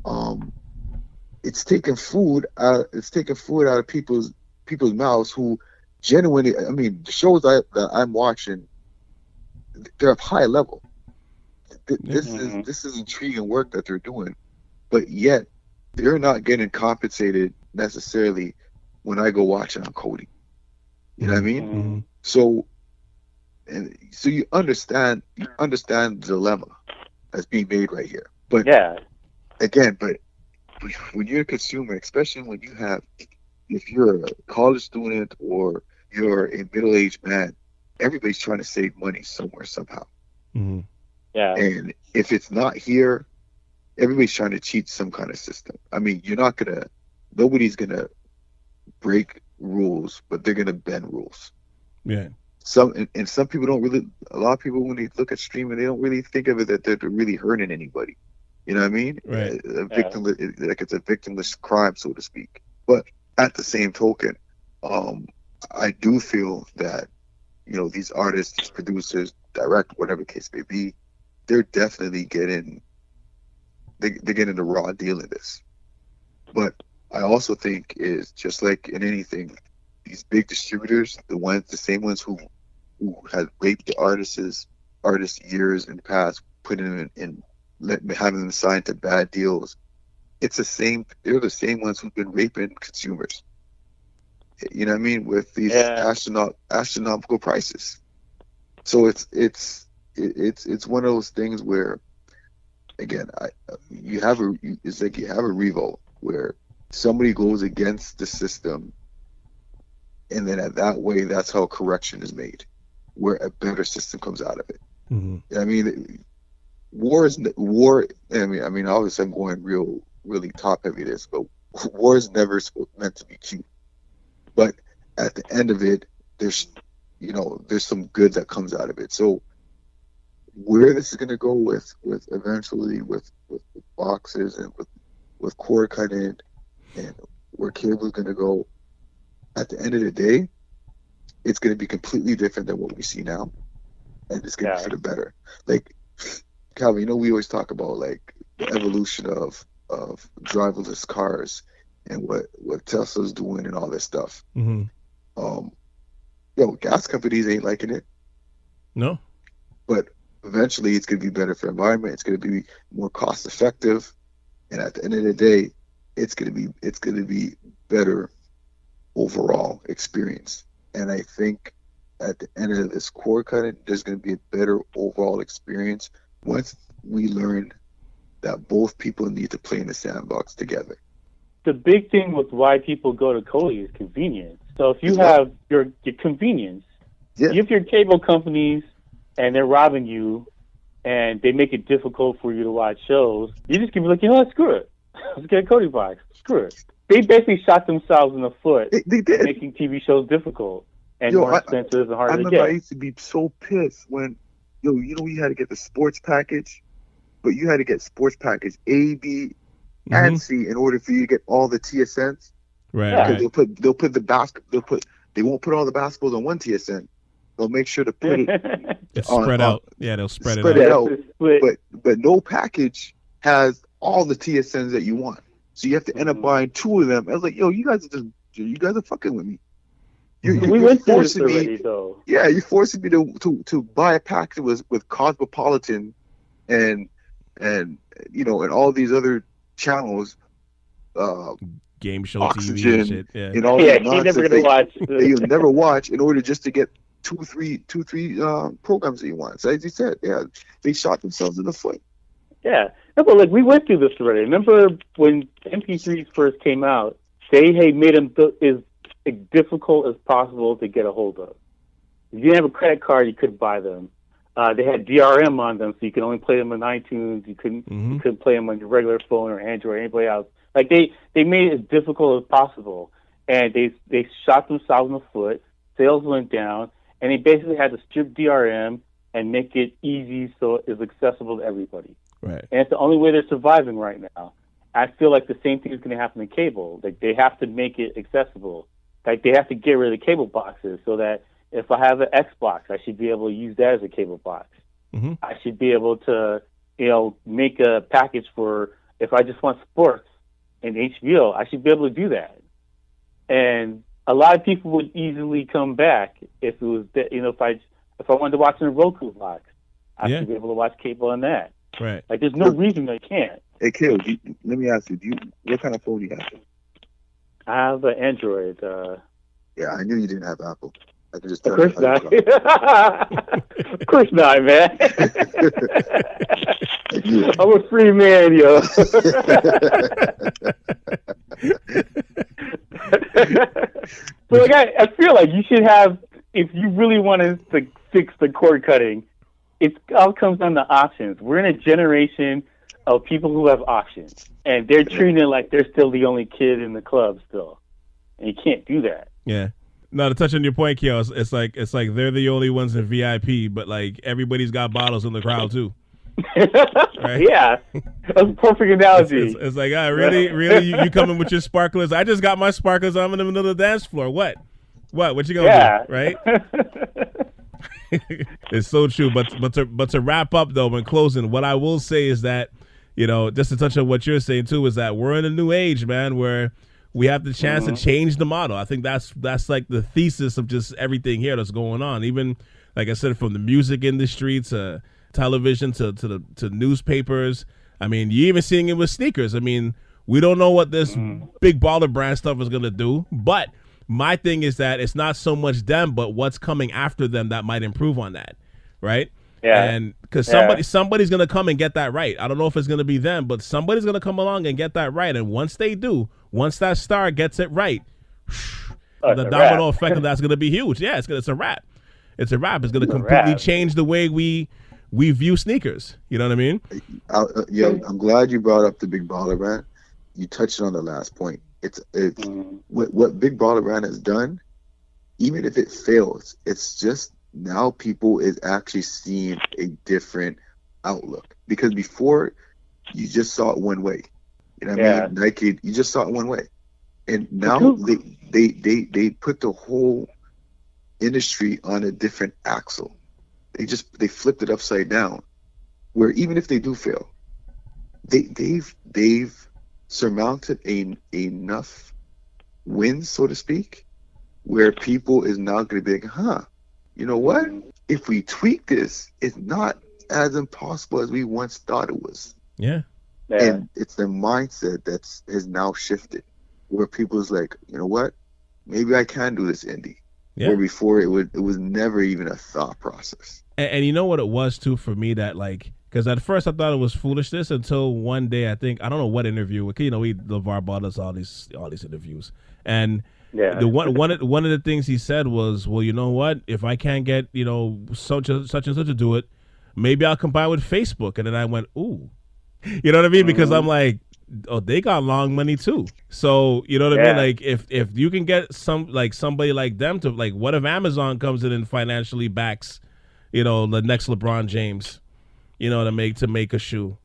it's taking food out of people's mouths who genuinely, I mean, the shows that I'm watching, they're of high level. This is intriguing work that they're doing, but yet they're not getting compensated necessarily when I go watch it on Kodi. You know what I mean? So you understand the dilemma that's being made right here. But again, when you're a consumer, especially when if you're a college student or you're a middle-aged man, everybody's trying to save money somewhere, somehow. Yeah. And if it's not here, everybody's trying to cheat some kind of system. I mean, nobody's gonna break rules, but they're gonna bend rules. Yeah. Some people don't really. A lot of people, when they look at streaming, they don't really think of it that they're really hurting anybody. You know what I mean? Right. Like it's a victimless crime, so to speak. But at the same token, I do feel that, you know, these artists, these producers, direct, whatever the case may be, they're definitely getting the raw deal in this. But I also think is just like in anything, these big distributors, the same ones who had raped the artists years in the past, putting them in having them signed to bad deals. They're the same ones who've been raping consumers. You know what I mean? With these astronomical prices. So it's one of those things where, again, it's like you have a revolt where somebody goes against the system, and then that's how correction is made, where a better system comes out of it. Mm-hmm. I mean, war. I mean, obviously I'm going really top heavy this, but war is never meant to be cute. But at the end of it, there's some good that comes out of it. So where this is going to go with eventually with boxes and with cord cutting and where cable is going to go, at the end of the day, it's going to be completely different than what we see now, and it's going to be for the better. Like, Calvin, we always talk about like the evolution of driverless cars and what Tesla's doing and all this stuff. Mm-hmm. Gas companies ain't liking it. No. But eventually it's going to be better for the environment. It's going to be more cost effective. And at the end of the day, it's going to be better overall experience. And I think at the end of this cord cutting, there's going to be a better overall experience once we learn that both people need to play in the sandbox together. The big thing with why people go to Kodi is convenience. So if you have your convenience, if your cable companies and they're robbing you and they make it difficult for you to watch shows, you just can be like, screw it. Let's get a Kodi box. Screw it. They basically shot themselves in the foot they did. making TV shows difficult and more expensive and harder to get. I used to be so pissed when, you had to get the sports package, but you had to get sports package A, B, and C in order for you to get all the TSNs. Right. Because they'll put the they won't put all the basketballs on one TSN. They'll make sure to put it it's spread out. Yeah, they'll spread it out. But no package has all the TSNs that you want. So you have to end up buying two of them. I was like, you guys are fucking with me. We went through this already, though. Yeah, you're forcing me to buy a pack that was with Cosmopolitan and all these other channels, game show Oxygen, TV and shit. Yeah. And all he's never gonna watch. That you'll never watch in order just to get two, three programs that you want. So as you said, they shot themselves in the foot. Yeah, no, but we went through this already. Remember when MP3s first came out? They made them as difficult as possible to get a hold of. If you didn't have a credit card, you couldn't buy them. They had DRM on them, so you could only play them on iTunes. You couldn't play them on your regular phone or Android or anybody else. Like they made it as difficult as possible, and they shot themselves in the foot. Sales went down, and they basically had to strip DRM and make it easy so it's accessible to everybody. Right. And it's the only way they're surviving right now. I feel like the same thing is going to happen in cable. Like they have to make it accessible. Like they have to get rid of the cable boxes so that if I have an Xbox, I should be able to use that as a cable box. Mm-hmm. I should be able to, make a package for if I just want sports and HBO, I should be able to do that. And a lot of people would easily come back if it was, if I wanted to watch in a Roku box, I should be able to watch cable on that. Right. Like there's no reason I can't. Hey, Kale, let me ask you, what kind of phone do you have? I have an Android. Yeah, I knew you didn't have Apple. I can just tell. Of course not. Of course not, man. I'm a free man, yo. But I feel like you should have, if you really want to fix the cord cutting, it all comes down to options. We're in a generation of people who have options, and they're treating it like they're still the only kid in the club still, and you can't do that. Yeah. No, to touch on your point, Kyo, it's like they're the only ones in VIP, but like everybody's got bottles in the crowd too. Right? Yeah, that's a perfect analogy. It's like, really, you coming with your sparklers? I just got my sparklers. I'm in the middle of the dance floor. What you gonna do? Right? It's so true. But to wrap up though, when closing, what I will say is that, just to touch on what you're saying too, is that we're in a new age, man, where we have the chance to change the model. I think that's like the thesis of just everything here that's going on. Even like I said, from the music industry to television to newspapers. I mean, you're even seeing it with sneakers. I mean, we don't know what this big baller brand stuff is gonna do, but my thing is that it's not so much them, but what's coming after them that might improve on that. right? Yeah. And because Yeah. somebody's gonna come and get that right. I don't know if it's gonna be them, but somebody's gonna come along and get that right. And once they do, once that star gets it right, Oh, the it's a domino wrap. effect of that's gonna be huge. Yeah, it's a wrap. It's a wrap. It's gonna It's a completely wrap. change the way we view sneakers. You know what I mean? Yeah, I'm glad you brought up the Big Baller Brand. You touched on the last point. It's what Big Baller Brand has done. Even if it fails, it's just now people is actually seeing a different outlook. Because before, you just saw it one way. You know what I mean? Nike, you just saw it one way, and now they put the whole industry on a different axle. They flipped it upside down, where even if they do fail, they've surmounted enough wins, so to speak, where people is now going to be like, you know what? If we tweak this, it's not as impossible as we once thought it was. Yeah. And it's the mindset has now shifted, where people is like, you know what? Maybe I can do this indie. Yeah. Where before it was never even a thought process. And you know what it was too for me, that like, because at first I thought it was foolishness until one day I don't know what interview, you know, LeVar bought us all these interviews, and the one of the things he said was, well, you know what, if I can't get, you know, such and such to do it, maybe I'll combine with Facebook. And then I went, ooh, you know what I mean? Because I'm like, oh, they got long money too. So you know what I mean? Like if you can get somebody like them to, like, what if Amazon comes in and financially backs, you know, the next LeBron James, you know, to make a shoe,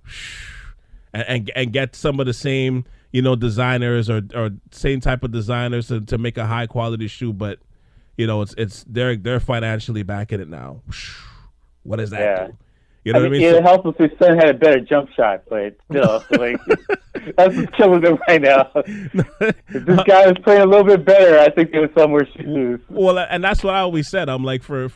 and get some of the same, you know, designers or same type of designers to make a high quality shoe, but you know, it's they're financially backing it now. What does that do? You know what I mean? It helps if his son had a better jump shot, but still, like, that's what's killing him right now. If this guy was playing a little bit better, I think they would sell more shoes. Well, and that's what I always said. I'm like, for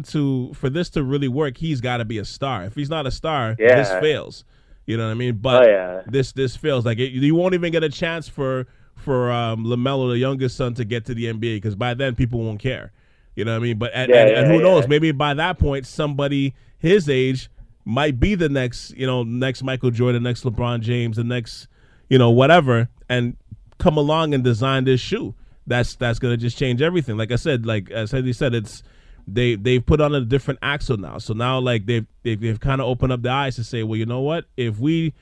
this to really work, he's got to be a star. If he's not a star, this fails. You know what I mean? But this fails. Like, you won't even get a chance for LaMelo, the youngest son, to get to the NBA, because by then people won't care. You know what I mean? But and who knows? Maybe by that point, somebody his age might be the next Michael Jordan, next LeBron James, the next, you know, whatever, and come along and design this shoe. That's gonna just change everything. Like I said, as he said, it's they've put on a different axle now. So now, like, they've kind of opened up the eyes to say, well, you know what? If we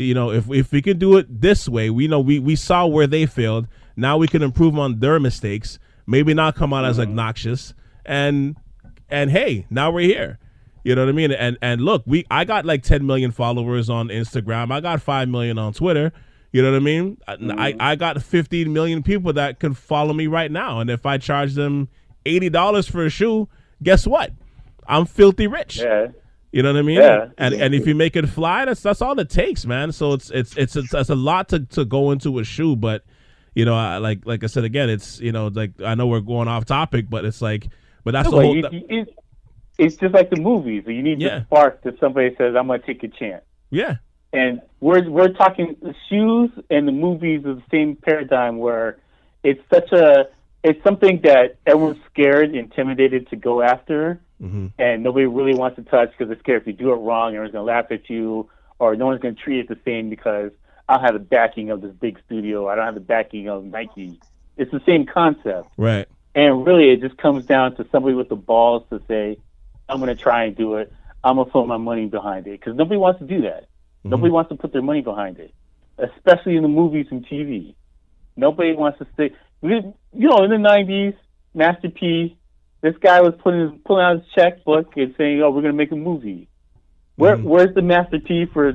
can do it this way, we saw where they failed. Now we can improve on their mistakes. Maybe not come out as obnoxious, and hey, now we're here. You know what I mean? And look, I got like 10 million followers on Instagram. I got 5 million on Twitter. You know what I mean? I got 15 million people that can follow me right now. And if I charge them $80 for a shoe, guess what? I'm filthy rich. Yeah. You know what I mean? Yeah. And if you make it fly, that's all it takes, man. So it's a lot to go into a shoe, but you know, like I said again, it's, you know, like, I know we're going off topic, but it's like, but that's the whole. It's just like the movies. You need the spark that somebody says, "I'm going to take a chance." Yeah. And we're talking the shoes and the movies is the same paradigm, where it's something that everyone's scared, intimidated to go after, and nobody really wants to touch because they're scared if you do it wrong, everyone's going to laugh at you, or no one's going to treat it the same because I don't have the backing of this big studio. I don't have the backing of Nike. It's the same concept. Right. And really, it just comes down to somebody with the balls to say, I'm going to try and do it. I'm going to put my money behind it. Because nobody wants to do that. Nobody wants to put their money behind it, especially in the movies and TV. Nobody wants to stay. You know, in the 90s, Master P, this guy was pulling out his checkbook and saying, oh, we're going to make a movie. Where's the Master P for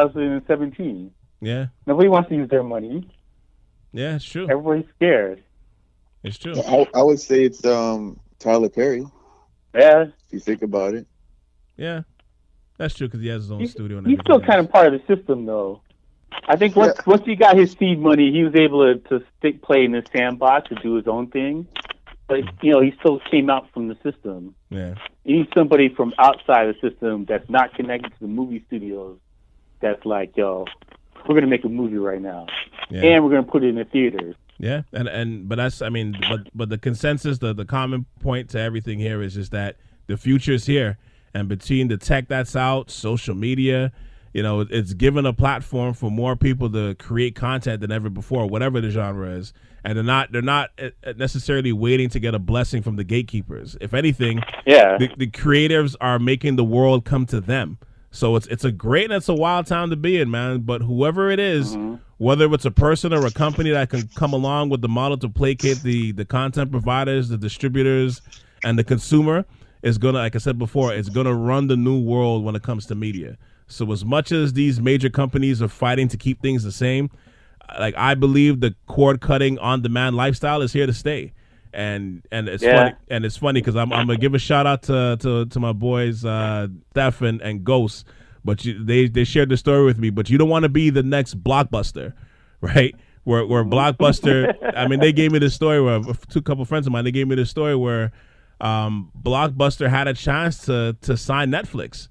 2017? Yeah. Nobody wants to use their money. Yeah, it's true. Everybody's scared. It's true. I would say it's Tyler Perry. Yeah. If you think about it. Yeah. That's true, because he has his own studio. And he's still kind of part of the system, though. I think once he got his seed money, he was able to play in his sandbox to do his own thing. But, you know, he still came out from the system. Yeah. You need somebody from outside the system that's not connected to the movie studios that's like, yo, we're going to make a movie right now. Yeah. And we're going to put it in the theaters. Yeah, but that's, I mean, but the consensus, the common point to everything here is just that the future is here, And between the tech that's out, social media, you know, it's given a platform for more people to create content than ever before, whatever the genre is. And they're not necessarily waiting to get a blessing from the gatekeepers. If anything, the creatives are making the world come to them. So it's a great and it's a wild time to be in, man. But whoever it is, whether it's a person or a company that can come along with the model to placate the content providers, the distributors, and the consumer, is gonna, like I said before, it's gonna run the new world when it comes to media. So as much as these major companies are fighting to keep things the same, like I believe the cord cutting on demand lifestyle is here to stay. And it's funny, and it's funny because I'm gonna give a shout out to my boys Steph and Ghost, but they shared the story with me. But you don't want to be the next Blockbuster, right? Where Blockbuster, I mean, they gave me this story where a couple friends of mine, they gave me this story where Blockbuster had a chance to sign Netflix.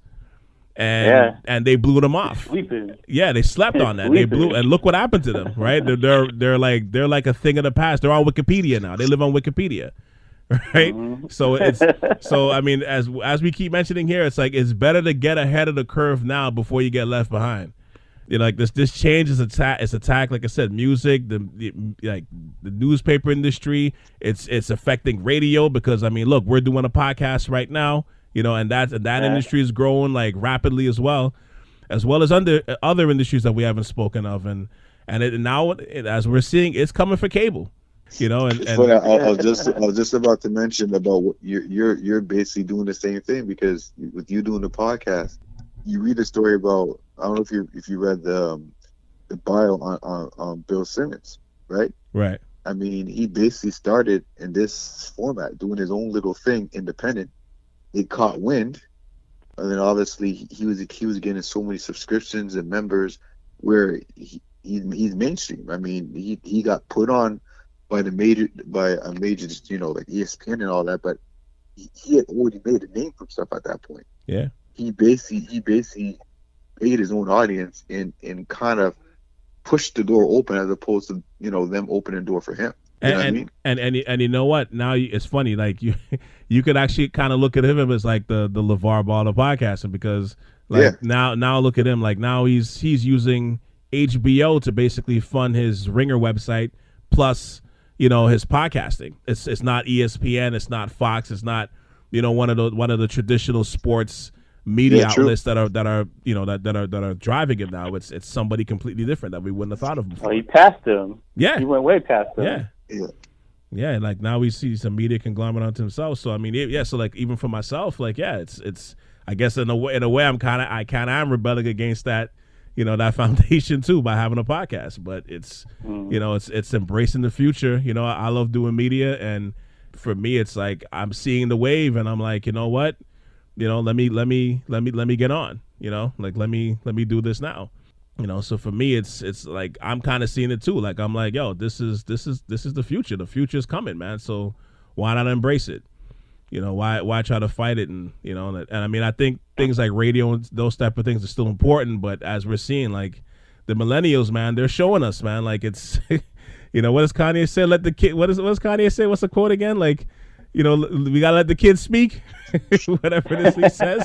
And they blew them off. Yeah, they slept on that. They blew, and look what happened to them, right? They're like a thing of the past. They're on Wikipedia now. They live on Wikipedia, right? So I mean, as we keep mentioning here, it's like it's better to get ahead of the curve now before you get left behind. You know, like this change is attack. Like I said, music, the newspaper industry. It's affecting radio because I mean, look, we're doing a podcast right now. You know, and that industry is growing like rapidly as well as other industries that we haven't spoken of, and now as we're seeing, it's coming for cable. You know, and I was just about to mention about what you're basically doing the same thing, because with you doing the podcast, you read a story about, I don't know if you read the bio on Bill Simmons, right? Right. I mean, he basically started in this format, doing his own little thing, independent. It caught wind, and then obviously he was getting so many subscriptions and members, where he's mainstream. I mean, he got put on by a major, you know, like ESPN and all that, but he had already made a name for himself at that point. Yeah, he basically made his own audience and kind of pushed the door open, as opposed to, you know, them opening the door for him. You know what I mean? And you know what? Now it's funny. Like you could actually kind of look at him as like the LeVar Ball of podcasting, because like now look at him. Like now he's using HBO to basically fund his Ringer website, plus, you know, his podcasting. It's not ESPN, it's not Fox, it's not, you know, one of the traditional sports media outlets that are you know that are driving him now. It's somebody completely different that we wouldn't have thought of before. Oh, he passed him. Yeah, he went way past him. Yeah, and like now we see some media conglomerate onto himself. So I mean, so like even for myself, like it's I guess in a way I kind of am rebelling against that, you know, that foundation too, by having a podcast. But it's you know, it's embracing the future. You know, I love doing media, and for me, it's like I'm seeing the wave, and I'm like, you know what, you know, let me get on. You know, like let me do this now. You know, so for me, it's like I'm kind of seeing it too. Like I'm like, yo, this is the future. The future is coming, man. So why not embrace it? You know, why try to fight it? And you know, and I mean, I think things like radio and those type of things are still important. But as we're seeing, like the millennials, man, they're showing us, man. Like it's, you know, what does Kanye say? Let the kid. What does Kanye say? What's the quote again? Like, you know, we gotta let the kids speak. Whatever this he says.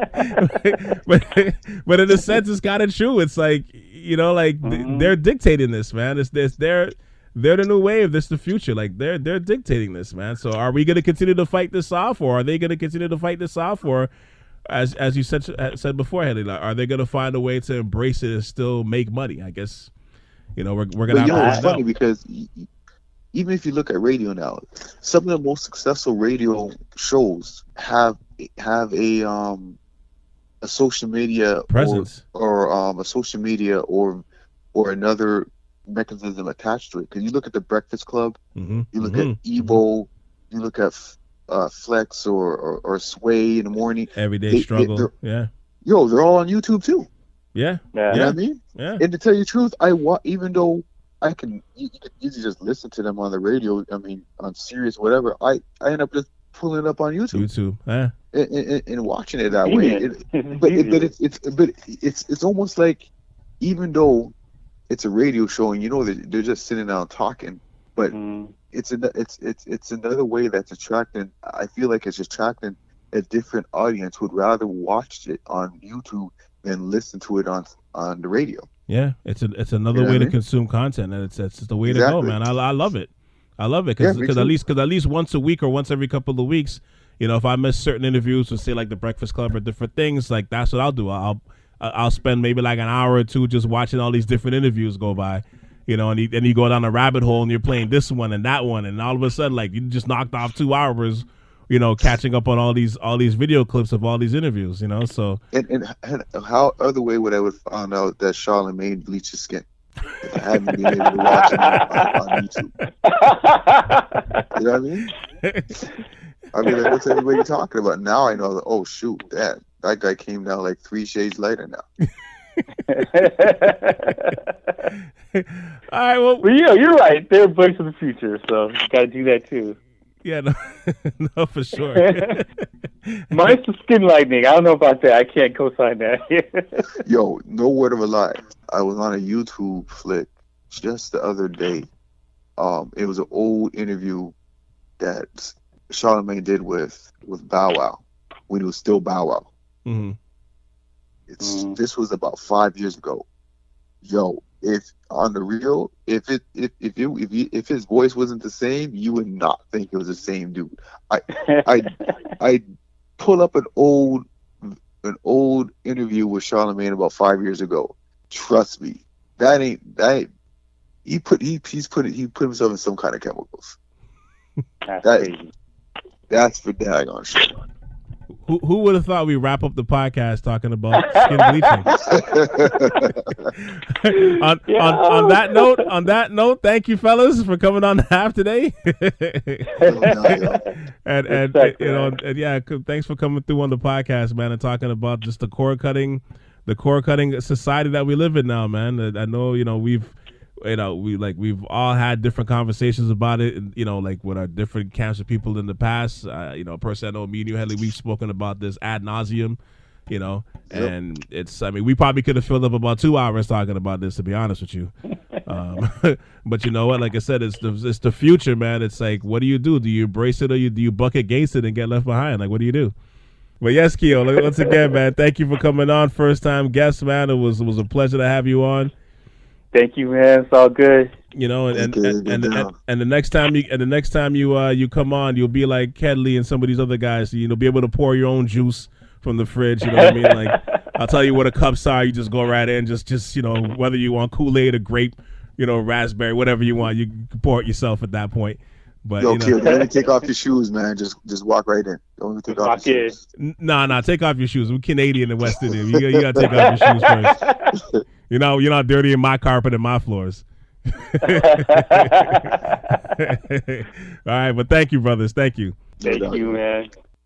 but in a sense, it's kind of true. It's like, you know, like they're dictating this, man. They're the new wave. This is the future. Like they're dictating this, man. So are we going to continue to fight this off, or are they going to continue to fight this off, or as you said before, Haley, like, are they going to find a way to embrace it and still make money? I guess, you know, we're going to have to find out. It's funny because even if you look at radio now, some of the most successful radio shows have a social media presence, or a social media or another mechanism attached to it. Because you look at the Breakfast Club, you look at Evo, you look at Flex or Sway in the morning. Everyday Struggle, they're all on YouTube too. Yeah, you know what I mean. Yeah, and to tell you the truth, even though you can easily just listen to them on the radio, I mean, on Sirius, whatever, I end up just pulling it up on YouTube, and watching it that way. But it's almost like, even though it's a radio show and you know that they're just sitting down talking, but it's another way that's attracting. I feel like it's attracting a different audience would rather watch it on YouTube than listen to it on the radio. Yeah, it's another way to consume content, and it's the way to go, man. I love it. I love it because at least once a week or once every couple of weeks, you know, if I miss certain interviews with, say, like the Breakfast Club or different things, like that's what I'll do. I'll spend maybe like an hour or two just watching all these different interviews go by, you know, and then you go down a rabbit hole and you're playing this one and that one, and all of a sudden, like, you just knocked off 2 hours, you know, catching up on all these video clips of all these interviews, you know. So and how other way would I have found out that Charlemagne bleached his skin if I hadn't been able to watch it on YouTube? You know what I mean? I mean, like, what's everybody talking about? Now I know that, oh shoot, that guy came down like 3 shades lighter now. All right, well, yeah, you're right. They're books of the future, so you got to do that too. Yeah, no, for sure. Mine's the skin lightning. I don't know about that. I can't co-sign that. Yo, no word of a lie. I was on a YouTube flick just the other day. It was an old interview that Charlemagne did with Bow Wow when he was still Bow Wow. Mm-hmm. This was about 5 years ago. Yo, if on the real, if his voice wasn't the same, you would not think it was the same dude. I pull up an old interview with Charlemagne about 5 years ago. Trust me, he put himself in some kind of chemicals. That's for daggone sure. Who would have thought we wrap up the podcast talking about skin bleaching? on that note, thank you fellas for coming on the half today. and thanks for coming through on the podcast, man, and talking about just the cord cutting society that we live in now, man. I know, we've all had different conversations about it, and, like with our different camps of people in the past. A person I know, me and you, Headley, we've spoken about this ad nauseum, and we probably could have filled up about 2 hours talking about this, to be honest with you. But you know what? Like I said, it's the future, man. It's like, what do you do? Do you embrace it, or do you buck against it and get left behind? Like, what do you do? But yes, Keo, once again, man, thank you for coming on. First time guest, man. It was a pleasure to have you on. Thank you, man. It's all good. And the next time you come on, you'll be like Kedley and some of these other guys. Be able to pour your own juice from the fridge. You know what I mean? Like, I'll tell you what the cups are. You just go right in. Just whether you want Kool-Aid or grape, raspberry, whatever you want, you can pour it yourself at that point. But kid, don't even take off your shoes, man. Just walk right in. Don't even take off your shoes. Nah, take off your shoes. We're Canadian in West Indies. You gotta take off your shoes first. You're not dirtying my carpet and my floors. All right, but thank you, brothers. Thank you. Thank you, man.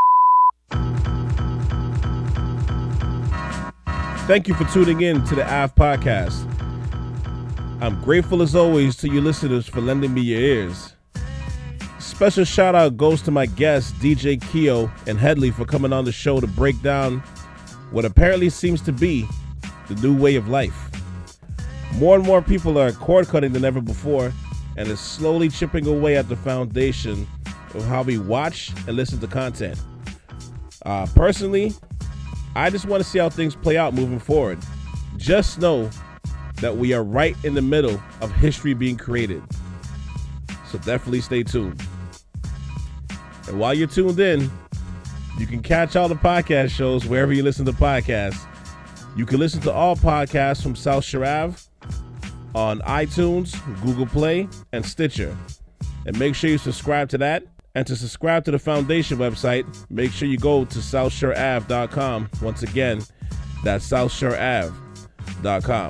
Thank you for tuning in to the AF Podcast. I'm grateful as always to you listeners for lending me your ears. Special shout out goes to my guests, DJ Keo and Headley, for coming on the show to break down what apparently seems to be the new way of life. More and more people are cord cutting than ever before, and it's slowly chipping away at the foundation of how we watch and listen to content. Personally, I just want to see how things play out moving forward. Just know that we are right in the middle of history being created. So definitely stay tuned. And while you're tuned in, you can catch all the podcast shows wherever you listen to podcasts. You can listen to all podcasts from South Shore Ave on iTunes, Google Play, and Stitcher. And make sure you subscribe to that. And to subscribe to the Foundation website, make sure you go to SouthShoreAve.com. Once again, that's SouthShoreAve.com.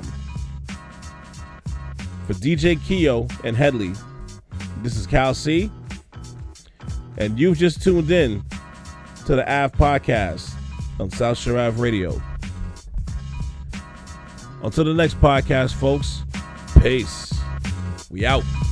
For DJ Keo and Headley, this is Cal C. And you've just tuned in to the AV Podcast on South Shore Ave Radio. Until the next podcast, folks, peace. We out.